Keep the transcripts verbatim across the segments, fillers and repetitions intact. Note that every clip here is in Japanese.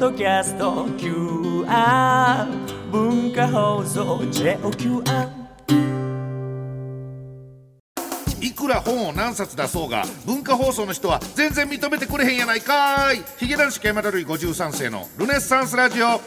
ドキャスト キューアール 文化放送 ジェイオーキューアール。 いくら本を何冊出そうが文化放送の人は全然認めてくれへんやないかーい。ヒゲ男子山田るいごじゅうさん世のルネッサンスラジオ。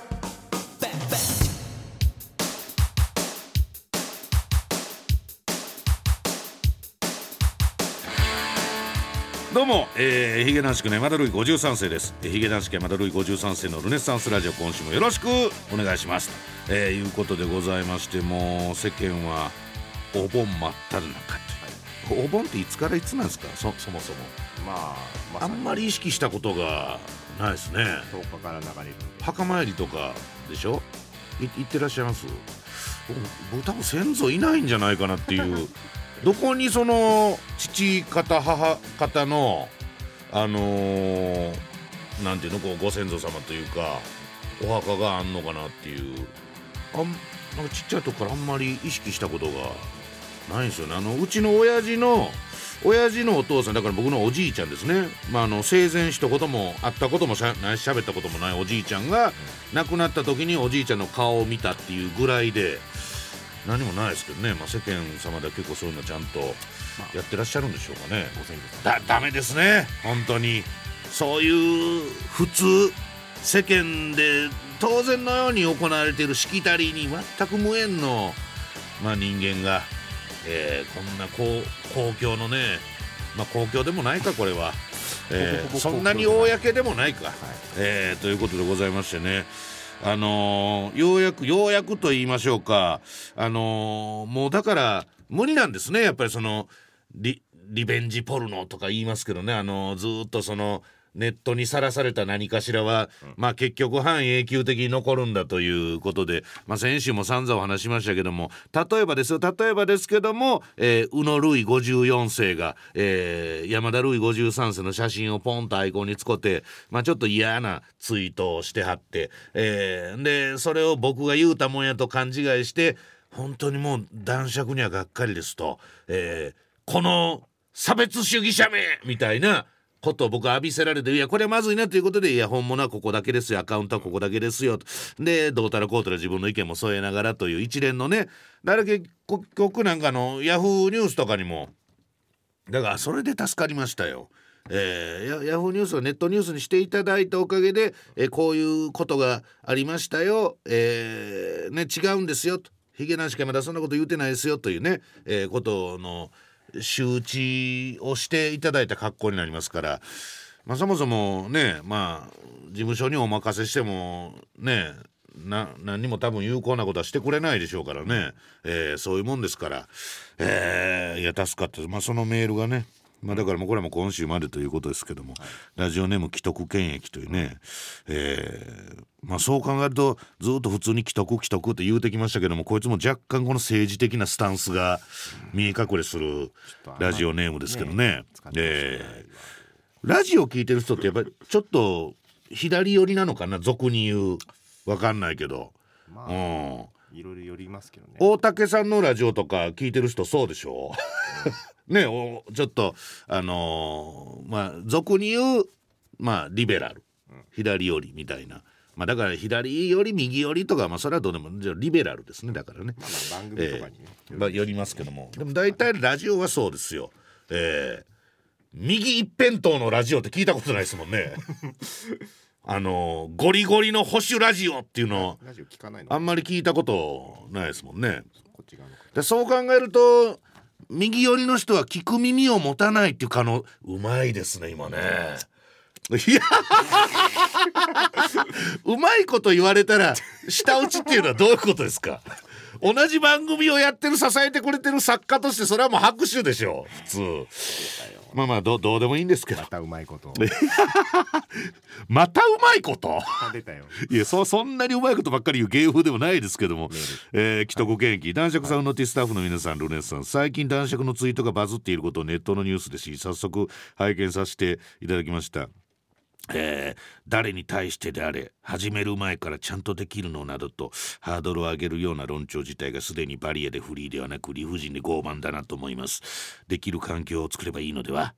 どうも、えー、ヒゲ男子山田るいごじゅうさん世です。ヒゲ男子山田るいごじゅうさん世のルネッサンスラジオ、今週もよろしくお願いします。えー、いうことでございまして、もう世間はお盆真っ只中。お盆っていつからいつなんですか、 そ, そもそも。 まあ、まあ、 あんまり意識したことがないですね。 とおかから流れる墓参りとかでしょ。い行ってらっしゃいます？僕多分先祖いないんじゃないかなっていうどこにその父方母方のあのー、なんていうの、こうご先祖様というかお墓があんのかなっていう、あんなんかちっちゃい時からあんまり意識したことがないんですよね。あのうちの親父の親父のお父さんだから僕のおじいちゃんですね。まあ、あの生前一言も会ったこともしゃないし喋ったこともないおじいちゃんが亡くなった時におじいちゃんの顔を見たっていうぐらいで何もないですけどね。まあ、世間様では結構そういうのちゃんとやってらっしゃるんでしょうかね。だダメですね本当に。そういう普通世間で当然のように行われているしきたりに全く無縁の、まあ、人間がえー、こんな公共のね、まあ公共でもないかこれは、えー、そんなに公でもないか、はい、えー、ということでございましてね、あのー、ようやくようやくと言いましょうか、あのー、もうだから無理なんですねやっぱりその リ, リベンジポルノとか言いますけどね、あのー、ずっとそのネットにさらされた何かしらは、うん、まあ結局半永久的に残るんだということで、まあ、先週も散々お話しましたけども、例えばですよ例えばですけども、えー、宇野るいごじゅうよん世が、えー、山田るいごじゅうさん世の写真をポンとアイコンに使って、まあ、ちょっと嫌なツイートをしてはって、えー、でそれを僕が言うたもんやと勘違いして本当にもう男爵にはがっかりですと、えー、この差別主義者めみたいなことを僕は浴びせられて、いやこれはまずいなということで、いや本物はここだけですよ、アカウントはここだけですよと、でどうたらこうたら自分の意見も添えながらという一連のね、だから結局なんかのヤフーニュースとかにもだからそれで助かりましたよ。えー、ヤ, ヤフーニュースをネットニュースにしていただいたおかげで、えー、こういうことがありましたよ、えーね、違うんですよと、ヒゲ男子がまだそんなこと言うてないですよというね、えー、ことの周知をしていただいた格好になりますから、まあ、そもそもね、まあ事務所にお任せしてもねな何にも多分有効なことはしてくれないでしょうからね、えー、そういうもんですから、えー、いや助かったです。まあそのメールがね、まあ、だからもうこれも今週までということですけども、はい、ラジオネーム既得権益というね、えーまあ、そう考えるとずっと普通に既得既得って言うてきましたけども、こいつも若干この政治的なスタンスが見え隠れするラジオネームですけどね、えー、ラジオ聞いてる人ってやっぱりちょっと左寄りなのかな、俗に言う、わかんないけど、 まあ、うん、いろいろ寄りますけどね。 大竹さんのラジオとか聞いてる人そうでしょね、おちょっとあのー、まあ俗に言う、まあリベラル、うん、左寄りみたいな、まあだから左寄り右寄りとか、まあそれはどうでもじゃリベラルですね。だからね、 まあ、まあ番組とかにね、 えーまあ、寄りますけども、でも大体ラジオはそうですよ、えー、右一辺倒のラジオって聞いたことないですもんねあのゴリゴリの保守ラジオっていうのラジオ聞かないのあんまり聞いたことないですもんね。こっち側のでそう考えると右寄りの人は聞く耳を持たないっていう可能、うまいですね今ね。いやうまいこと言われたら舌打ちっていうのはどういうことですか同じ番組をやってる支えてくれてる作家としてそれはもう拍手でしょ普通。まあまあ ど, どうでもいいんですけど、またうまいことまたうまいこと出たよ。 いや そ, そんなにうまいことばっかり言う芸風でもないですけども、えー、既得権益男爵さんのティスタッフの皆さん、ルネッサン、最近男爵のツイートがバズっていることをネットのニュースで知り、早速拝見させていただきました。えー、誰に対してであれ始める前からちゃんとできるのなどとハードルを上げるような論調自体がすでにバリアでフリーではなく理不尽で傲慢だなと思います。できる環境を作ればいいのでは。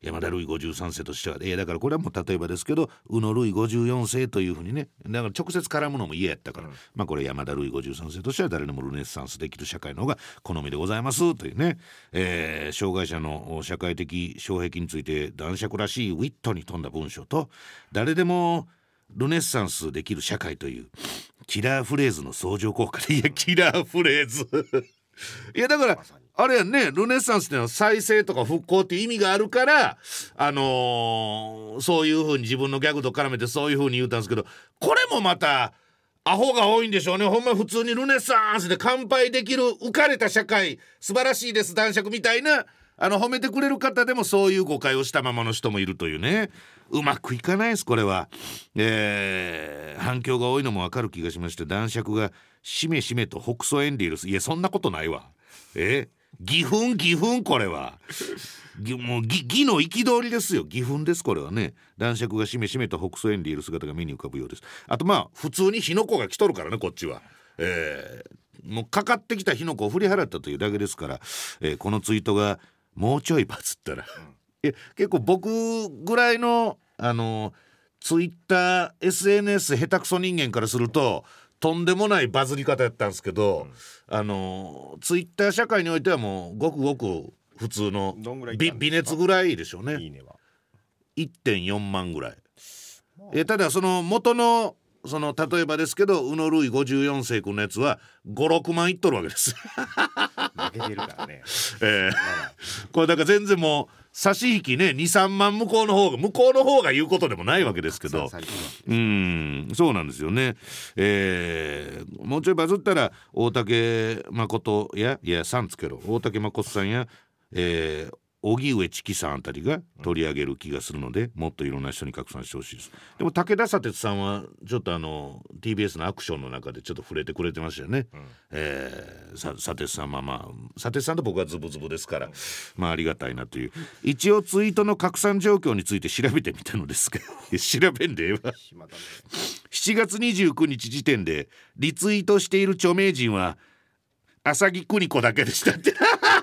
山田るいごじゅうさんせいとしては、えー、だからこれはもう例えばですけど宇野るいごじゅうよんせいというふうにね、だから直接絡むのも嫌やったから、うん、まあこれ山田るいごじゅうさんせいとしては誰でもルネッサンスできる社会の方が好みでございますというね、えー、障害者の社会的障壁について男爵らしいウィットに富んだ文章と、誰でもルネッサンスできる社会というキラーフレーズの相乗効果で、いやキラーフレーズいやだからあれやね、ルネッサンスっていうのは再生とか復興っていう意味があるから、あのー、そういう風に自分のギャグと絡めてそういう風に言うたんですけど、これもまたアホが多いんでしょうね。ほんま普通にルネッサンスで乾杯できる浮かれた社会素晴らしいです男爵みたいな、あの褒めてくれる方でもそういう誤解をしたままの人もいるというね、うまくいかないですこれは、えー、反響が多いのもわかる気がしまして、男爵がしめしめと北総エンリールス、いやそんなことないわ、えー義憤義憤、これはもう義の憤りですよ、義憤ですこれはね。男爵がしめしめと北総園でいる姿が目に浮かぶようです。あとまあ普通に火の粉が来とるからねこっちは、えー、もうかかってきた火の粉を振り払ったというだけですから、えー、このツイートがもうちょいバズったら、うん、え結構僕ぐらいのあのツイッター エスエヌエス 下手くそ人間からするととんでもないバズり方やったんですけど、うん、あのツイッター社会においてはもうごくごく普通の微熱ぐらいでしょうね。いいねは いってんよんまんぐらい、まあ、えただその元のその例えばですけど宇野るいごじゅうよんせい君のやつはごろくまんいっとるわけです負けてるからね、 えー、これだから全然もう差し引きね にさんまん向こうの方が向こうの方が言うことでもないわけですけど、うーんそうなんですよね、えー、もうちょいバズったら大竹誠やいやさんつけろ大竹誠さんや、えー荻上チキさんあたりが取り上げる気がするので、もっといろんな人に拡散してほしいです。でも武田砂鉄さんはちょっとあの ティービーエス のアクションの中でちょっと触れてくれてましたよね、うん、えー、さ砂鉄さんまあまあ砂鉄さんと僕はズブズブですから、うん、まあありがたいなという。一応ツイートの拡散状況について調べてみたのですが調べんでええわしちがつにじゅうくにち時点でリツイートしている著名人は浅木邦子だけでしたって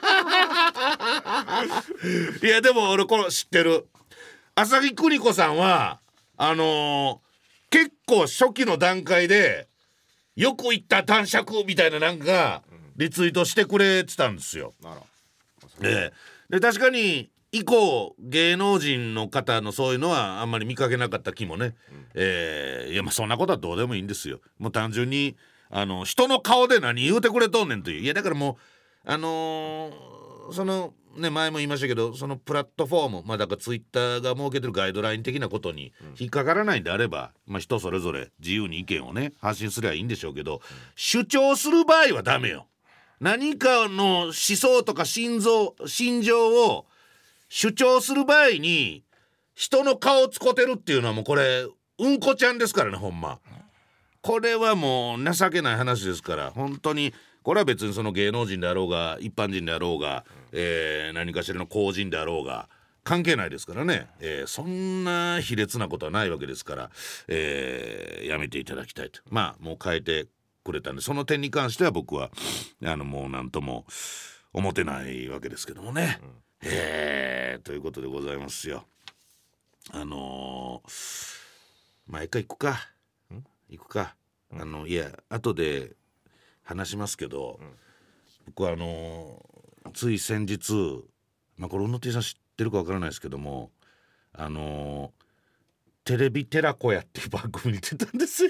いやでも俺この知ってる浅木邦子さんはあのー、結構初期の段階でよく言った男爵みたいななんかリツイートしてくれてたんですよ、うん、あらで, で確かに以降芸能人の方のそういうのはあんまり見かけなかった気もね、うん、えー、いやまあそんなことはどうでもいいんですよ。もう単純にあの人の顔で何言うてくれとんねんという。いやだからもうあのー、そのね前も言いましたけどそのプラットフォームまあだからツイッターが設けてるガイドライン的なことに引っかからないんであれば、うん、まあ人それぞれ自由に意見をね発信すればいいんでしょうけど、うん、主張する場合はダメよ。何かの思想とか心臓心情を主張する場合に人の顔つこてるっていうのはもうこれうんこちゃんですからねほんま。これはもう情けない話ですから、本当にこれは別にその芸能人であろうが一般人であろうが、えー、何かしらの公人であろうが関係ないですからね、えー、そんな卑劣なことはないわけですから、えー、やめていただきたいと。まあもう変えてくれたんでその点に関しては僕はあのもう何とも思ってないわけですけどもね、うん、えー、ということでございますよ。あのー、まあ一回行くか行くか、うん、あのいや後で話しますけど、うん、僕はあのつい先日、まあ、これ小野Tさん知ってるかわからないですけどもあのテレビ寺子屋っていう番組に出たんですよ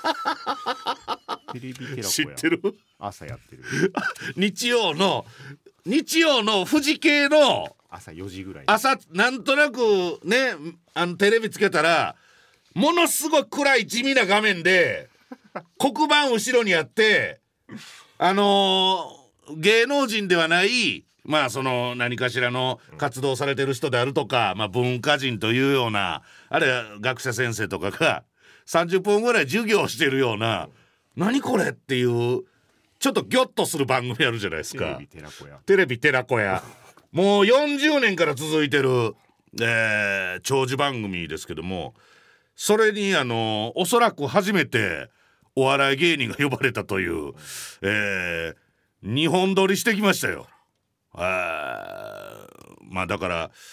テレビ寺子屋知ってる？ 朝やってる日曜の日曜の富士系の朝よじぐらい朝なんとなくねあのテレビつけたらものすごい暗い地味な画面で黒板後ろにあってあのー、芸能人ではないまあその何かしらの活動されてる人であるとか、まあ、文化人というようなあれ学者先生とかがさんじゅっぷんぐらい授業してるような何これっていうちょっとギョッとする番組あるじゃないですか。テレビ寺子屋テレビ寺子屋もうよんじゅうねんから続いてる、えー、長寿番組ですけどもそれにあのおそらく初めてお笑い芸人が呼ばれたという、えー、にほん撮りしてきましたよ。あまあだから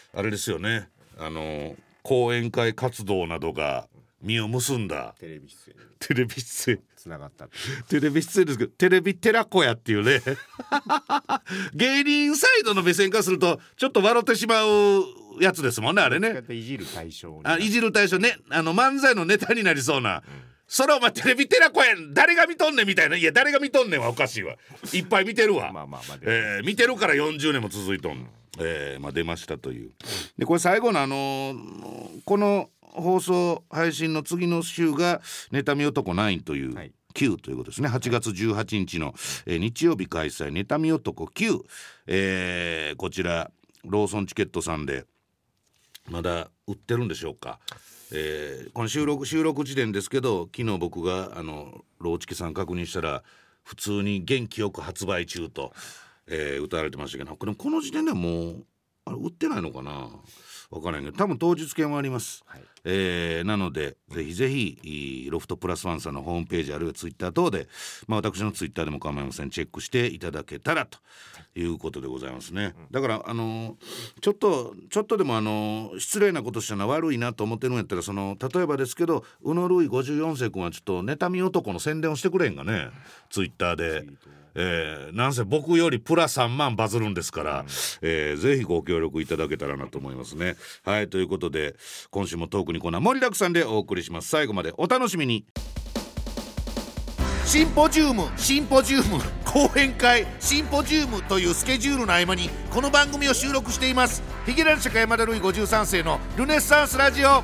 あれですよね、あの講演会活動などが実を結んだテレビ出演にテレビ出演つながったテレビ出演ですけど、テレビ寺子屋っていうね芸人サイドの目線からするとちょっと笑ってしまうやつですもんね、あれね。 いじる対象にあいじる対象ね、あの漫才のネタになりそうな、うん、それお前テレビ寺子やん誰が見とんねんみたいな。いや誰が見とんねんはおかしいわ、いっぱい見てるわまあまあまあ、えー、見てるからよんじゅうねんも続いとん、うん、えーまあ、出ましたという。でこれ最後のあのー、この放送配信の次の週が妬み男ナインという、はい、きゅうということですね。はちがつじゅうはちにちの、えー、日曜日開催妬み男きゅう、えー、こちらローソンチケットさんでまだ売ってるんでしょうか。えー、この収録収録時点ですけど、昨日僕があのローチケさん確認したら普通に元気よく発売中と、えー、歌われてましたけど、これこの時点ではもうあれ売ってないのかな、分からないけど多分当日券はあります、はい、えー、なのでぜひぜひロフトプラスワンさんのホームページあるいはツイッター等で、まあ、私のツイッターでも構いません、チェックしていただけたらということでございますね。だからあのちょっとちょっとでもあの失礼なことしたのは悪いなと思ってるんやったら、その例えばですけど宇野ルイごじゅうよん世君はちょっと妬み男の宣伝をしてくれんがね、ツイッターで。えー、なんせ僕よりプラさんまんバズるんですから、うん、えー、ぜひご協力いただけたらなと思いますね。はい、ということで今週もトークにコーナー盛りだくさんでお送りします。最後までお楽しみに。シンポジウムシンポジウム講演会シンポジウムというスケジュールの合間にこの番組を収録しています。ヒゲラル社会山田ルイごじゅうさん世のルネッサンスラジオ。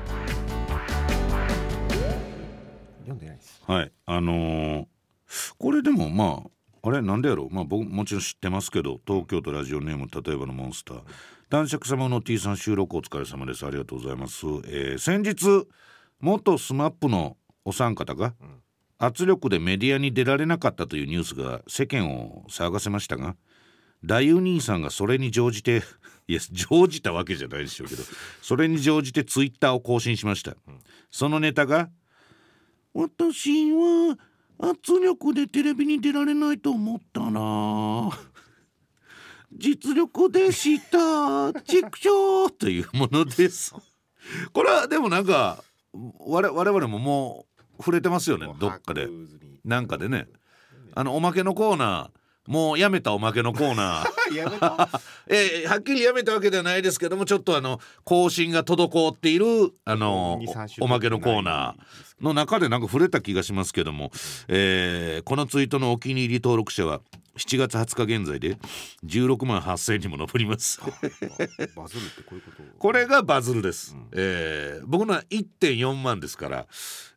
読んでないです。 はい、あのー、これでもまああれなんでやろう、まあ、僕もちろん知ってますけど、東京都ラジオネーム例えばのモンスター、男爵様の T さん収録お疲れ様です、ありがとうございます。えー、先日元スマップのお三方が圧力でメディアに出られなかったというニュースが世間を騒がせましたが、ダユ兄さんがそれに乗じていや乗じたわけじゃないでしょうけど、それに乗じてツイッターを更新しました。そのネタが、私は圧力でテレビに出られないと思ったな実力でした畜生というものです。これはでもなんか我々ももう触れてますよね、どっかでなんかでね、あのおまけのコーナーもうやめたおまけのコーナーやめたえー、はっきりやめたわけではないですけども、ちょっとあの更新が滞っているあのおまけのコーナーの中でなんか触れた気がしますけども、えー、このツイートのお気に入り登録者はしちがつはつか現在でじゅうろくまんはっせんにも上りますバズるってこういうこと。 これがバズるです、うん、えー、僕のは いってんよんまんですから、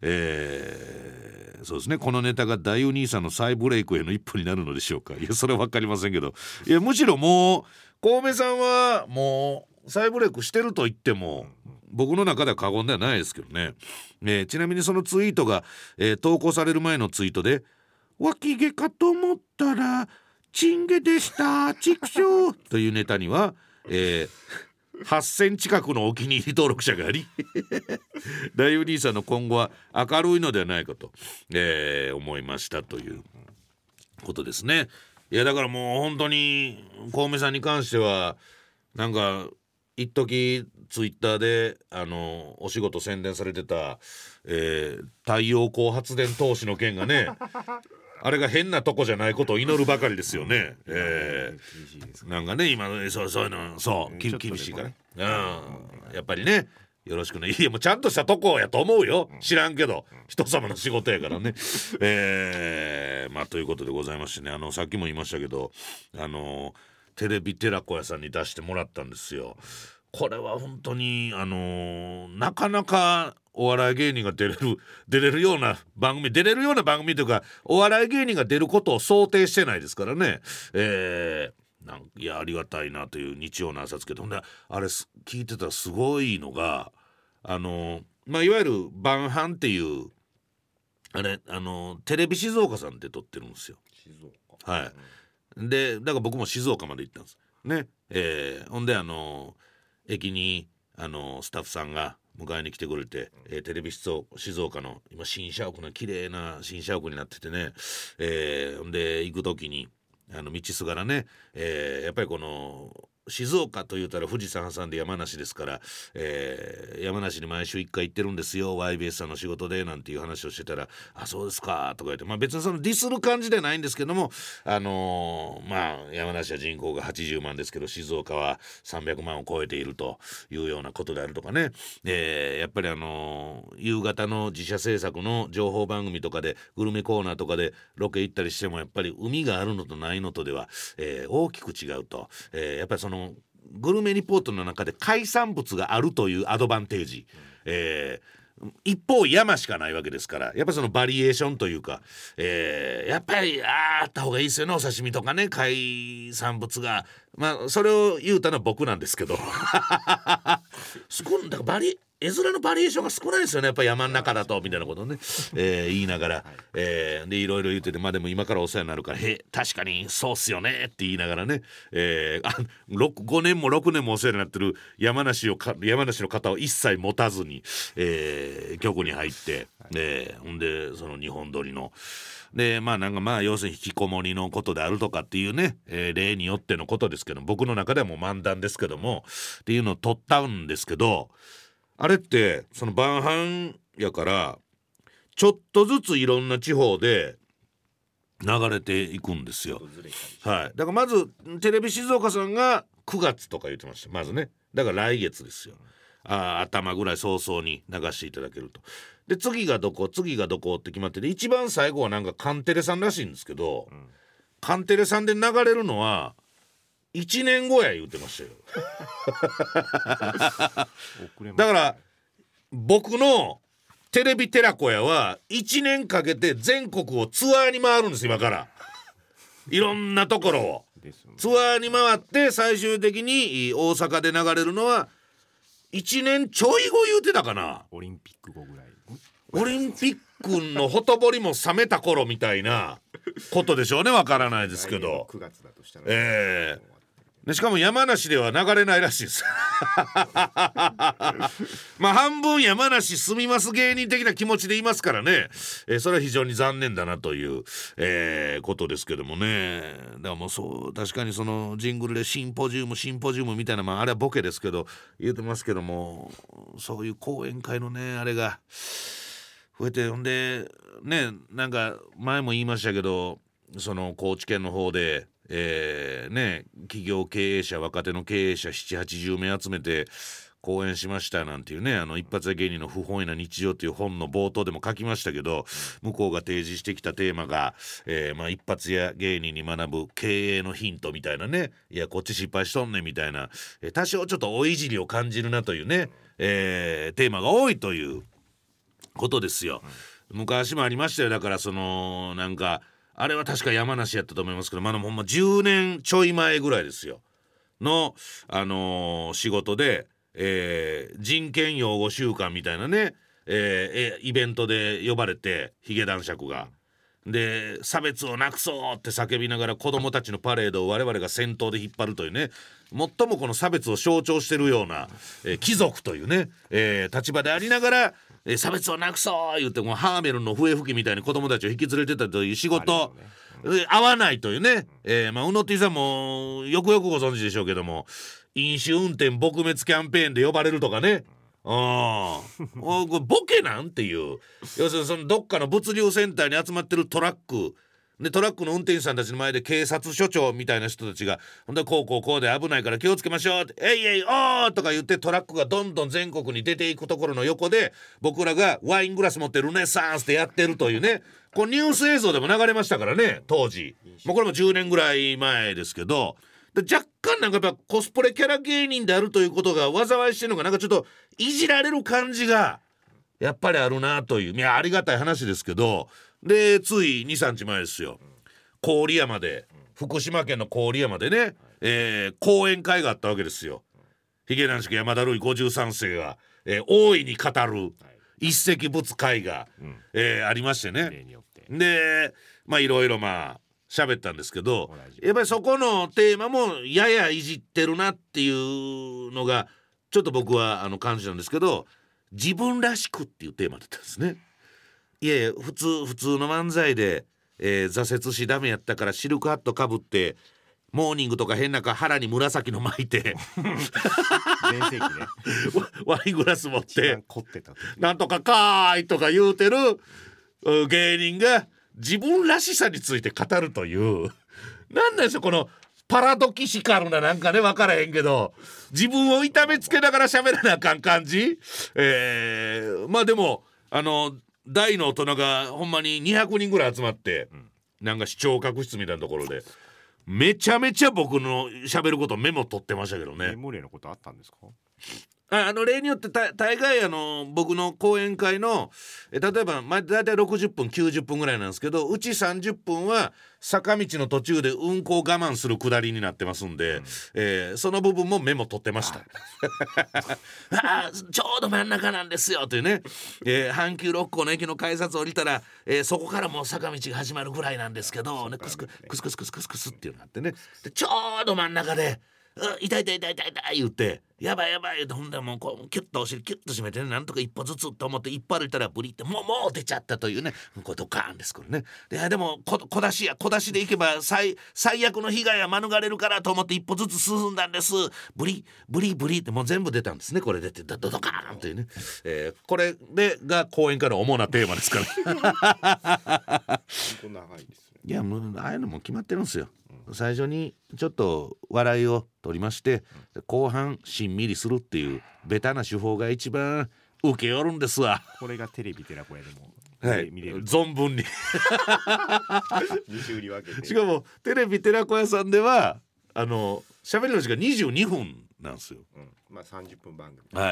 えー、そうですね、このネタが大お兄さんの再ブレイクへの一歩になるのでしょうか。いやそれは分かりませんけど、いやむしろもうコウメさんはもう再ブレイクしてると言っても僕の中では過言ではないですけどね、えー、ちなみにそのツイートが、えー、投稿される前のツイートで、脇毛かと思ったらチンゲでした畜生というネタには、えー、はっせん近くのお気に入り登録者があり大お兄さんの今後は明るいのではないかと、えー、思いましたということですね。いやだからもう本当にコウメさんに関してはなんか一時ツイッターであのお仕事宣伝されてた、えー、太陽光発電投資の件がねあれが変なとこじゃないことを祈るばかりですよね、えー、なんかね今そうそういうのそう、厳しいから、ね、うん、やっぱりねよろしくね。いやもうちゃんとしたとこやと思うよ、知らんけど人様の仕事やからねえー、まあということでございましてね、あのさっきも言いましたけどあのテレビ寺子屋さんに出してもらったんですよ。これは本当にあのなかなかお笑い芸人が出れる出れるような番組出れるような番組というかお笑い芸人が出ることを想定してないですからね、えー、なんいやありがたいなという日曜の朝つけて、ほんであれ聞いてたらすごいのがあのまあいわゆる晩飯っていうあれあのテレビ静岡さんで撮ってるんですよ。 静岡、 はい、うん、でだから僕も静岡まで行ったんですね、えー、ほんであの駅にあのスタッフさんが迎えに来てくれて、えー、テレビ静岡の今新社屋の綺麗な新社屋になっててね、えー、ほんで行く時にあの道すがらね、えー、やっぱりこの静岡というたら富士山挟んで山梨ですから、えー、山梨に毎週いっかい行ってるんですよ ワイビーエス さんの仕事でなんていう話をしてたら、あそうですかとか言って、まあ別にそのディスる感じではないんですけども、あのー、まあ山梨は人口がはちじゅうまんですけど静岡はさんびゃくまんを超えているというようなことであるとかね、えー、やっぱりあのー、夕方の自社制作の情報番組とかでグルメコーナーとかでロケ行ったりしてもやっぱり海があるのとないのとでは、えー、大きく違うと、えー、やっぱりそのグルメリポートの中で海産物があるというアドバンテージ、えー、一方山しかないわけですから、やっぱそのバリエーションというか、えー、やっぱり あ, あった方がいいですよね、お刺身とかね海産物が、まあそれを言うたのは僕なんですけどすごいだからバリ絵面のバリエーションが少ないですよね、やっぱり山の中だとみたいなことをね、えー、言いながら、えー、でいろいろ言ってて、まあでも今からお世話になるから、へ確かにそうっすよねって言いながらね、えー、あごねんもろくねんもお世話になってる山梨をか山梨の方を一切持たずに、えー、局に入って、えー、ほんでその日本撮りのでまあなんかまあ要するに引きこもりのことであるとかっていうね、えー、例によってのことですけど、僕の中ではもう漫談ですけどもっていうのを撮ったんですけど、あれってその晩飯やからちょっとずついろんな地方で流れていくんですよ。はい。だからまずテレビ静岡さんがくがつとか言ってました。まずね。だから来月ですよ。あ頭ぐらい早々に流していただけると。で次がどこ次がどこって決まってて、一番最後はなんかカンテレさんらしいんですけど、うん、カンテレさんで流れるのはいちねんごや言ってましたよだから僕のテレビ寺子屋はいちねんかけて全国をツアーに回るんです今からいろんなところをツアーに回って最終的に大阪で流れるのはいちねんちょい後言うてたかな。 オリンピック後ぐらい、 オリンピックのほとぼりも冷めた頃みたいなことでしょうね、わからないですけどくがつだとしたら、 えーでしかも山梨では流れないらしいですまあ半分山梨住みます芸人的な気持ちでいますからね、えー、それは非常に残念だなという、えー、ことですけどもね。だからもうそう確かにそのジングルでシンポジウムシンポジウムみたいな、まああれはボケですけど言うてますけども、そういう講演会のねあれが増えて、ほんでねなんか前も言いましたけど、その高知県の方でえーね、企業経営者若手の経営者ななはちじゅうめい集めて講演しましたなんていうね、あの一発屋芸人の不本意な日常という本の冒頭でも書きましたけど、向こうが提示してきたテーマが、えーまあ、一発屋芸人に学ぶ経営のヒントみたいなね、いやこっち失敗しとんねんみたいな、えー、多少ちょっとおいじりを感じるなというね、えー、テーマが多いということですよ。昔もありましたよ。だからそのなんかあれは確か山梨やったと思いますけど、まだほんまじゅうねんちょい前ぐらいですよの、あのー、仕事で、えー、人権擁護週間みたいなね、えー、イベントで呼ばれてヒゲ男爵がで差別をなくそうって叫びながら子供たちのパレードを我々が先頭で引っ張るというね、最もこの差別を象徴してるような、えー、貴族というね、えー、立場でありながらえー、差別をなくそう言ってもうハーメルンの笛吹きみたいに子供たちを引き連れてたという仕事、ねうん、合わないというね、えーまあ、宇野 T さんもよくよくご存知でしょうけども、飲酒運転撲滅キャンペーンで呼ばれるとかね、あボケなんていう、要するにそのどっかの物流センターに集まってるトラックでトラックの運転手さんたちの前で警察署長みたいな人たちがほんでこうこうこうで危ないから気をつけましょうってえいえいおーとか言ってトラックがどんどん全国に出ていくところの横で僕らがワイングラス持ってルネサンスでやってるというね、これニュース映像でも流れましたからね当時、もうこれもじゅうねんぐらい前ですけど、で若干なんかやっぱコスプレキャラ芸人であるということが災いしてるのがなんかちょっといじられる感じがやっぱりあるなという、いやありがたい話ですけど、でつい にさんにちまえですよ、郡山で福島県の郡山でね、えー、講演会があったわけですよ。ヒゲ男爵山田るいごじゅうさんせいが、えー、大いに語る一石仏会が、うんえー、ありましてね、でまあいろいろまあ喋ったんですけど、やっぱりそこのテーマもややいじってるなっていうのがちょっと僕はあの感じなんですけど、自分らしくっていうテーマだったんですね。いやいや普通普通の漫才で、えー、挫折しダメやったからシルクハットかぶってモーニングとか変なか腹に紫の巻いて全盛期ねワイングラス持っ一番て凝ってた時なんとかかーいとか言うてるう芸人が自分らしさについて語るというなんなんですよこのパラドキシカルななんかね分からへんけど自分を痛めつけながら喋らなあかん感じ、えー、まあでもあの大の大人がほんまににひゃくにんぐらい集まって、うん、なんか視聴覚室みたいなところでめちゃめちゃ僕の喋ることメモ取ってましたけどね。 メモリーのことあったんですか？ あ, あの例によってた大概あの僕の講演会のえ例えば、まあ、だいたいろくじゅっぷんきゅうじゅっぷんぐらいなんですけどうちさんじゅっぷんは坂道の途中で運行を我慢するくだりになってますんで、うんえー、その部分もメモ取ってましたあちょうど真ん中なんですよというね、えー、阪急六甲の駅の改札降りたら、えー、そこからもう坂道が始まるぐらいなんですけど、ね、クスクスクスクスクスクスクスっていうのがあってねでちょうど真ん中で痛い痛い痛い痛い痛い言ってやばいやばい言うてほんでもうこうキュッとお尻キュッと締めてねなんとか一歩ずつと思って一歩歩いたらブリってもうもう出ちゃったというねこれドカーンですこれねで, でもこ小出しや小出しでいけば 最, 最悪の被害は免れるからと思って一歩ずつ進んだんですブリブリブリってもう全部出たんですねこれ出てドドカーンというね、えー、これでが講演会の主なテーマですからこんな長いですね。 いやもうああいうのも決まってるんですよ、うん、最初にちょっと笑いを取りまして、うん、後半しんみりするっていうベタな手法が一番受けよるんですわ。 これがテレビ寺子屋でも、 はい、見れる存分にに週に分けてしかもテレビ寺子屋さんではあの喋りの時間にじゅうにふんなんですよ、 うんまあ、さんじゅっぷん番組、 はい、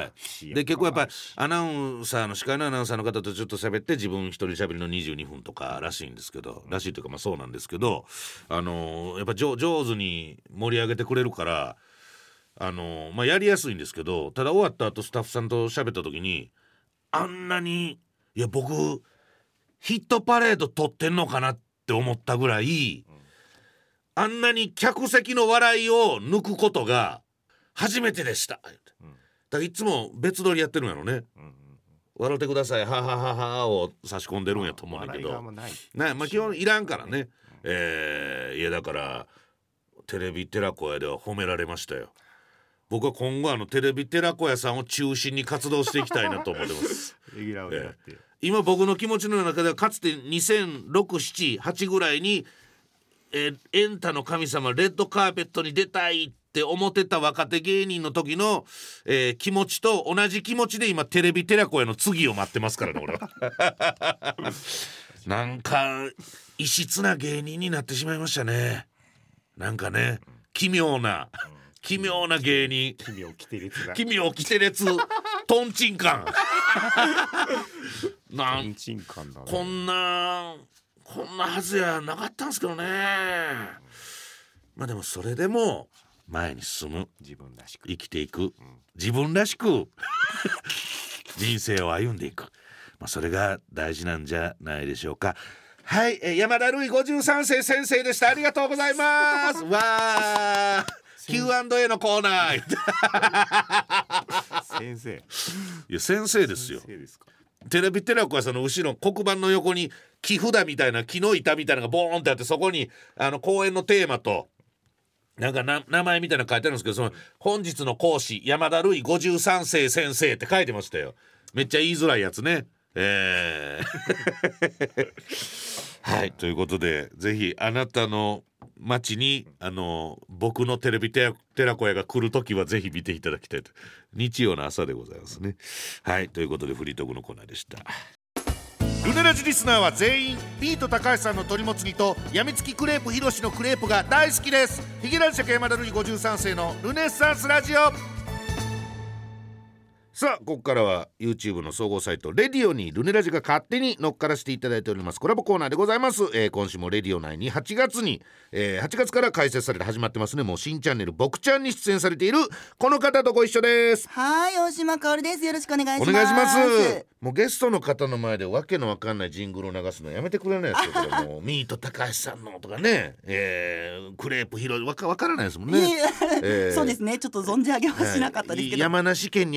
で結構やっぱアナウンサーの司会のアナウンサーの方とちょっと喋って自分一人喋りのにじゅうにふんとからしいんですけど、うん、らしいというかまあそうなんですけどあのー、やっぱ上手に盛り上げてくれるからあのー、まあやりやすいんですけどただ終わった後スタッフさんと喋った時にあんなにいや僕ヒットパレード撮ってんのかなって思ったぐらい、うん、あんなに客席の笑いを抜くことが初めてでした、うん、だからいつも別撮りやってるんやろね、うんうん、笑ってくださいははははを差し込んでるんやと思うんだけどな、まあ、基本いらんからね、うんえー、いやだからテレビ寺子屋では褒められましたよ。僕は今後あのテレビ寺子屋さんを中心に活動していきたいなと思ってますレギュラーをやって、 えー、今僕の気持ちの中ではかつてにせんろく、なな、はちぐらいに、えー、エンタの神様レッドカーペットに出たいって思ってた若手芸人の時の、えー、気持ちと同じ気持ちで今テレビ寺子屋の次を待ってますからね俺はなんか異質な芸人になってしまいましたね。なんかね奇妙な奇妙な芸人奇妙キテレツだ奇妙キテレツトンチンカンなんトンチンカンだね。 こんなこんなはずやなかったんですけどね。まあでもそれでも前に進む自分らしく生きていく、うん、自分らしく人生を歩んでいく、まあ、それが大事なんじゃないでしょうか。はい、えー、山田るいごじゅうさん世先生でした。ありがとうございますわーキューアンドエー のコーナー先生いや先生ですよ。 先生ですか。 テレビ寺子屋さんの後ろ黒板の横に木札みたいな木の板みたいなのがボーンってあってそこにあの講演のテーマとなんかな名前みたいなの書いてあるんですけどその本日の講師山田るいごじゅうさん世先生って書いてましたよ。めっちゃ言いづらいやつね。えー、はいということでぜひあなたの街にあの僕のテレビ寺子屋が来るときはぜひ見ていただきたいと日曜の朝でございますね。はいということでフリートークのコーナーでした。ルネラジリスナーは全員ビートたかしさんの鳥もつ煮とやみつきクレープひろしのクレープが大好きです。ヒゲラジシャク山田るいごじゅうさん世のルネッサンスラジオ。さあここからは YouTube の総合サイトレディオにルネラジが勝手に乗っからせていただいておりますコラボコーナーでございます。えー、今週もレディオ内にはちがつに、えー、はちがつから開設されて始まってますね。もう新チャンネル僕ちゃんに出演されているこの方とご一緒です。 はい大島かおるです。よろしくお願いします。 お願いします。もうゲストの方の前でわけのわかんないジングルを流すのやめてくれないですよこれもうミート高橋さんのとかね、えー、クレープ広いわかわからないですもんね、 えー、そうですねちょっと存じ上げはしなかったですけど、 山梨県にある素晴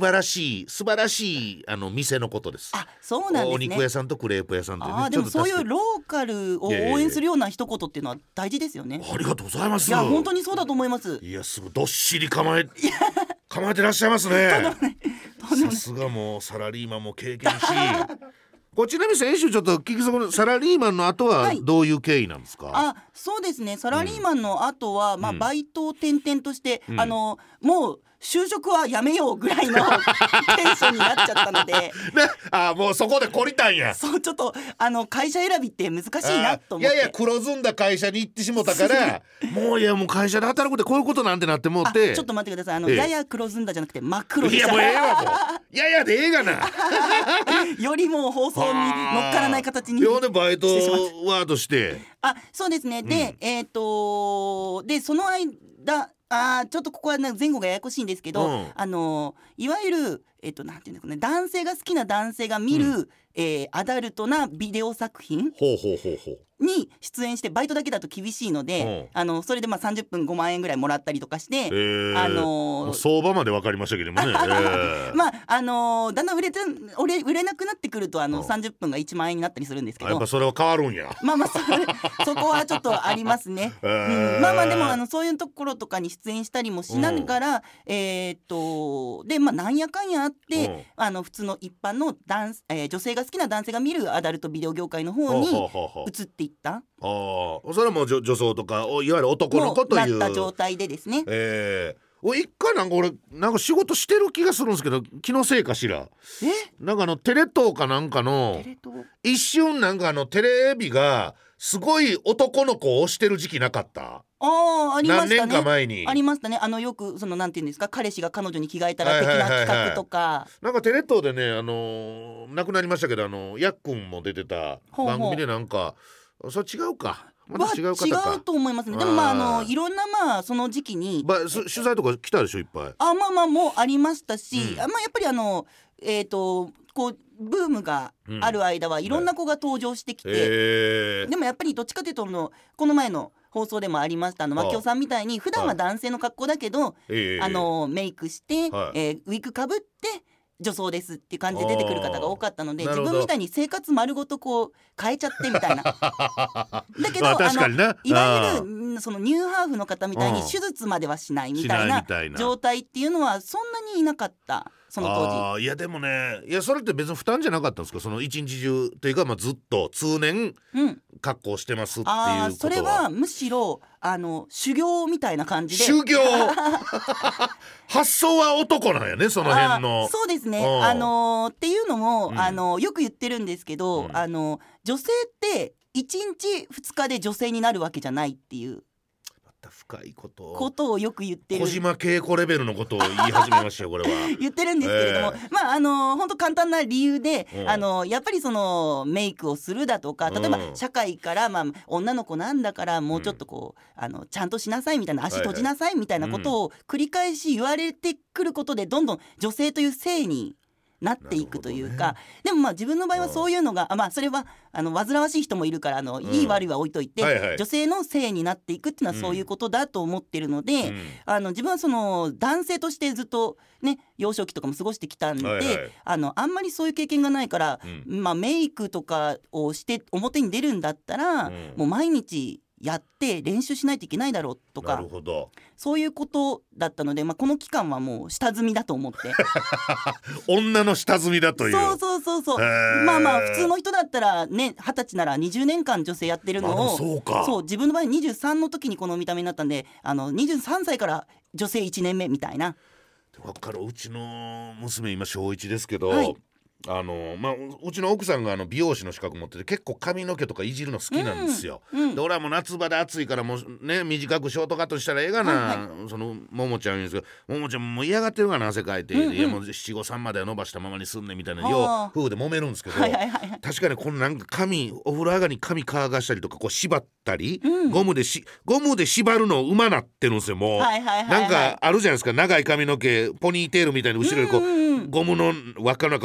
晴らしい素晴らしいあの店のことです。 あ、そうなんですね。 お肉屋さんとクレープ屋さんというね。 あ、でもそういうちょっと助けローカルを応援するような一言っていうのは大事ですよね。 ありがとうございます。 いや本当にそうだと思います。 いやすごいどっしり構え構えてらっしゃいますね。さすがもうサラリーマンも経験しこちらに先週ちょっと聞きそこのサラリーマンの後はどういう経緯なんですか？はい、 あ、そうですね、サラリーマンの後は、うん、まあ、バイトを転々として、うん、あのもう就職はやめようぐらいのテンションになっちゃったので、ね、 あ、もうそこで懲りたんや。 そうちょっとあの会社選びって難しいなと思って、 いやいや黒ずんだ会社に行ってしもたからもういやもう会社で働くってこういうことなんてなってもうて、 ちょっと待ってください、あの、ええ、やや黒ずんだじゃなくて真っ黒でした。いやもうええわもうややでええがなよりも放送に乗っからない形によでバイトワードしてあ、そうですね、で、うん、えっ、ー、とでその間あちょっとここは、ね、前後がややこしいんですけど、うん、あのいわゆる、えっと、なんていうんですかね、男性が好きな男性が見る、うん、えー、アダルトなビデオ作品に出演してバイトだけだと厳しいので、うん、あのそれでまあさんじゅっぷんごまんえんぐらいもらったりとかして、えーあのー、 相場まで分かりましたけどもね、えー、 まああのー、だんだん売れて売れ売れなくなってくるとあの、うん、さんじゅっぷんがいちまんえんになったりするんですけど、 やっぱそれは変わるんや。 まあまあ そ, そこはちょっとありますね、えーうん、まあまあでもあのそういうところとかに出演したりもしながら、うん、えー、っとでまあなんやかんやあって、うん、あの普通の一般の男、えー、女性が好きな男性が見るアダルトビデオ業界の方に移っていった。 ああ、それはもう 女, 女装とかいわゆる男の子というなった状態でですね、 えー、一回なんか俺なんか仕事してる気がするんですけど気のせいかしら、 えなんかあのテレ東かなんかの一瞬なんかあのテレビがすごい男の子を推してる時期なかった？ あありましたね。 何年か前にありましたね。あのよくそのなんていうんですか、彼氏が彼女に着替えたら的な企画とか、はいはいはいはい、 なんかテレ東でね、あのー、亡くなりましたけどあのやっくんも出てた番組でなんかそれ違うかまた違う方か、 違うと思いますね。でもまああのいろんなまあその時期に取材とか来たでしょいっぱい。 あまあまあもうありましたし、うん、まあやっぱりあのえっ、ー、とこうブームがある間はいろんな子が登場してきて、うんえー、でもやっぱりどっちかというとのこの前の放送でもありましたあの牧雄さんみたいに普段は男性の格好だけど、はい、あのメイクして、はいえー、ウィッグかぶって女装ですっていう感じで出てくる方が多かったので、自分みたいに生活丸ごとこう変えちゃってみたいなだけど、まあ、確かにね、あのいわゆるそのニューハーフの方みたいに手術まではしないみたいな状態っていうのはそんなにいなかったその当時。 あいやでもね、いやそれって別に負担じゃなかったんですか、その一日中というか、まあ、ずっと通年格好してますっていうことは、 うん、あそれはむしろあの修行みたいな感じで修行発想は男なんやねその辺の。 そうですね、あのー、っていうのも、うん、あのよく言ってるんですけど、うん、あの女性っていちにちふつかで女性になるわけじゃないっていう深いことことをよく言ってる。 小島恵子レベルのことを言い始めましたよこれは言ってるんですけれども、えー、まああの本当簡単な理由で、うん、あのやっぱりそのメイクをするだとか、例えば社会から、まあ、女の子なんだからもうちょっとこう、うん、あのちゃんとしなさいみたいな、足閉じなさいみたいなことを繰り返し言われてくることで、どんどん女性という性になっていくというか、ね、でもまあ自分の場合はそういうのが、あ、まあ、それはあの煩わしい人もいるから、あの、うん、いい悪いは置いといて、はいはい、女性の性になっていくっていうのはそういうことだと思ってるので、うん、あの自分はその男性としてずっとね幼少期とかも過ごしてきたんで、はいはい、あのあんまりそういう経験がないから、うん、まあ、メイクとかをして表に出るんだったら、うん、もう毎日やって練習しないといけないだろうとか、 なるほど、 そういうことだったので、まあ、この期間はもう下積みだと思って女の下積みだという。 そうそうそうそう、まあまあ普通の人だったらね、はたちならにじゅうねんかん女性やってるのを、 そうか、 そう自分の場合にじゅうさんの時にこの見た目になったんで、あのにじゅうさんさいから女性いちねんめみたいな。 分かる、うちの娘今小いちですけど、 はい、 あのまあ、うちの奥さんがあの美容師の資格持ってて結構髪の毛とかいじるの好きなんですよ、うんうん、で俺はもう夏場で暑いからもうね短くショートカットしたらええがな、はいはい、そのももちゃん言うんですけど、ももちゃんもう嫌がってるがな汗かいて、うんうん、いやもう七五三までは伸ばしたままにすんねんみたいな、よう夫婦で揉めるんですけど、はいはいはい、確かにこのなんか髪お風呂上がりに髪乾かしたりとかこう縛ったり、うん、ゴムでしゴムで縛るのうまなってるんですよもう、はいはいはいはい、なんかあるじゃないですか、長い髪の毛ポニーテールみたいに後ろにこう、うんうん、ゴムの輪っかの中往復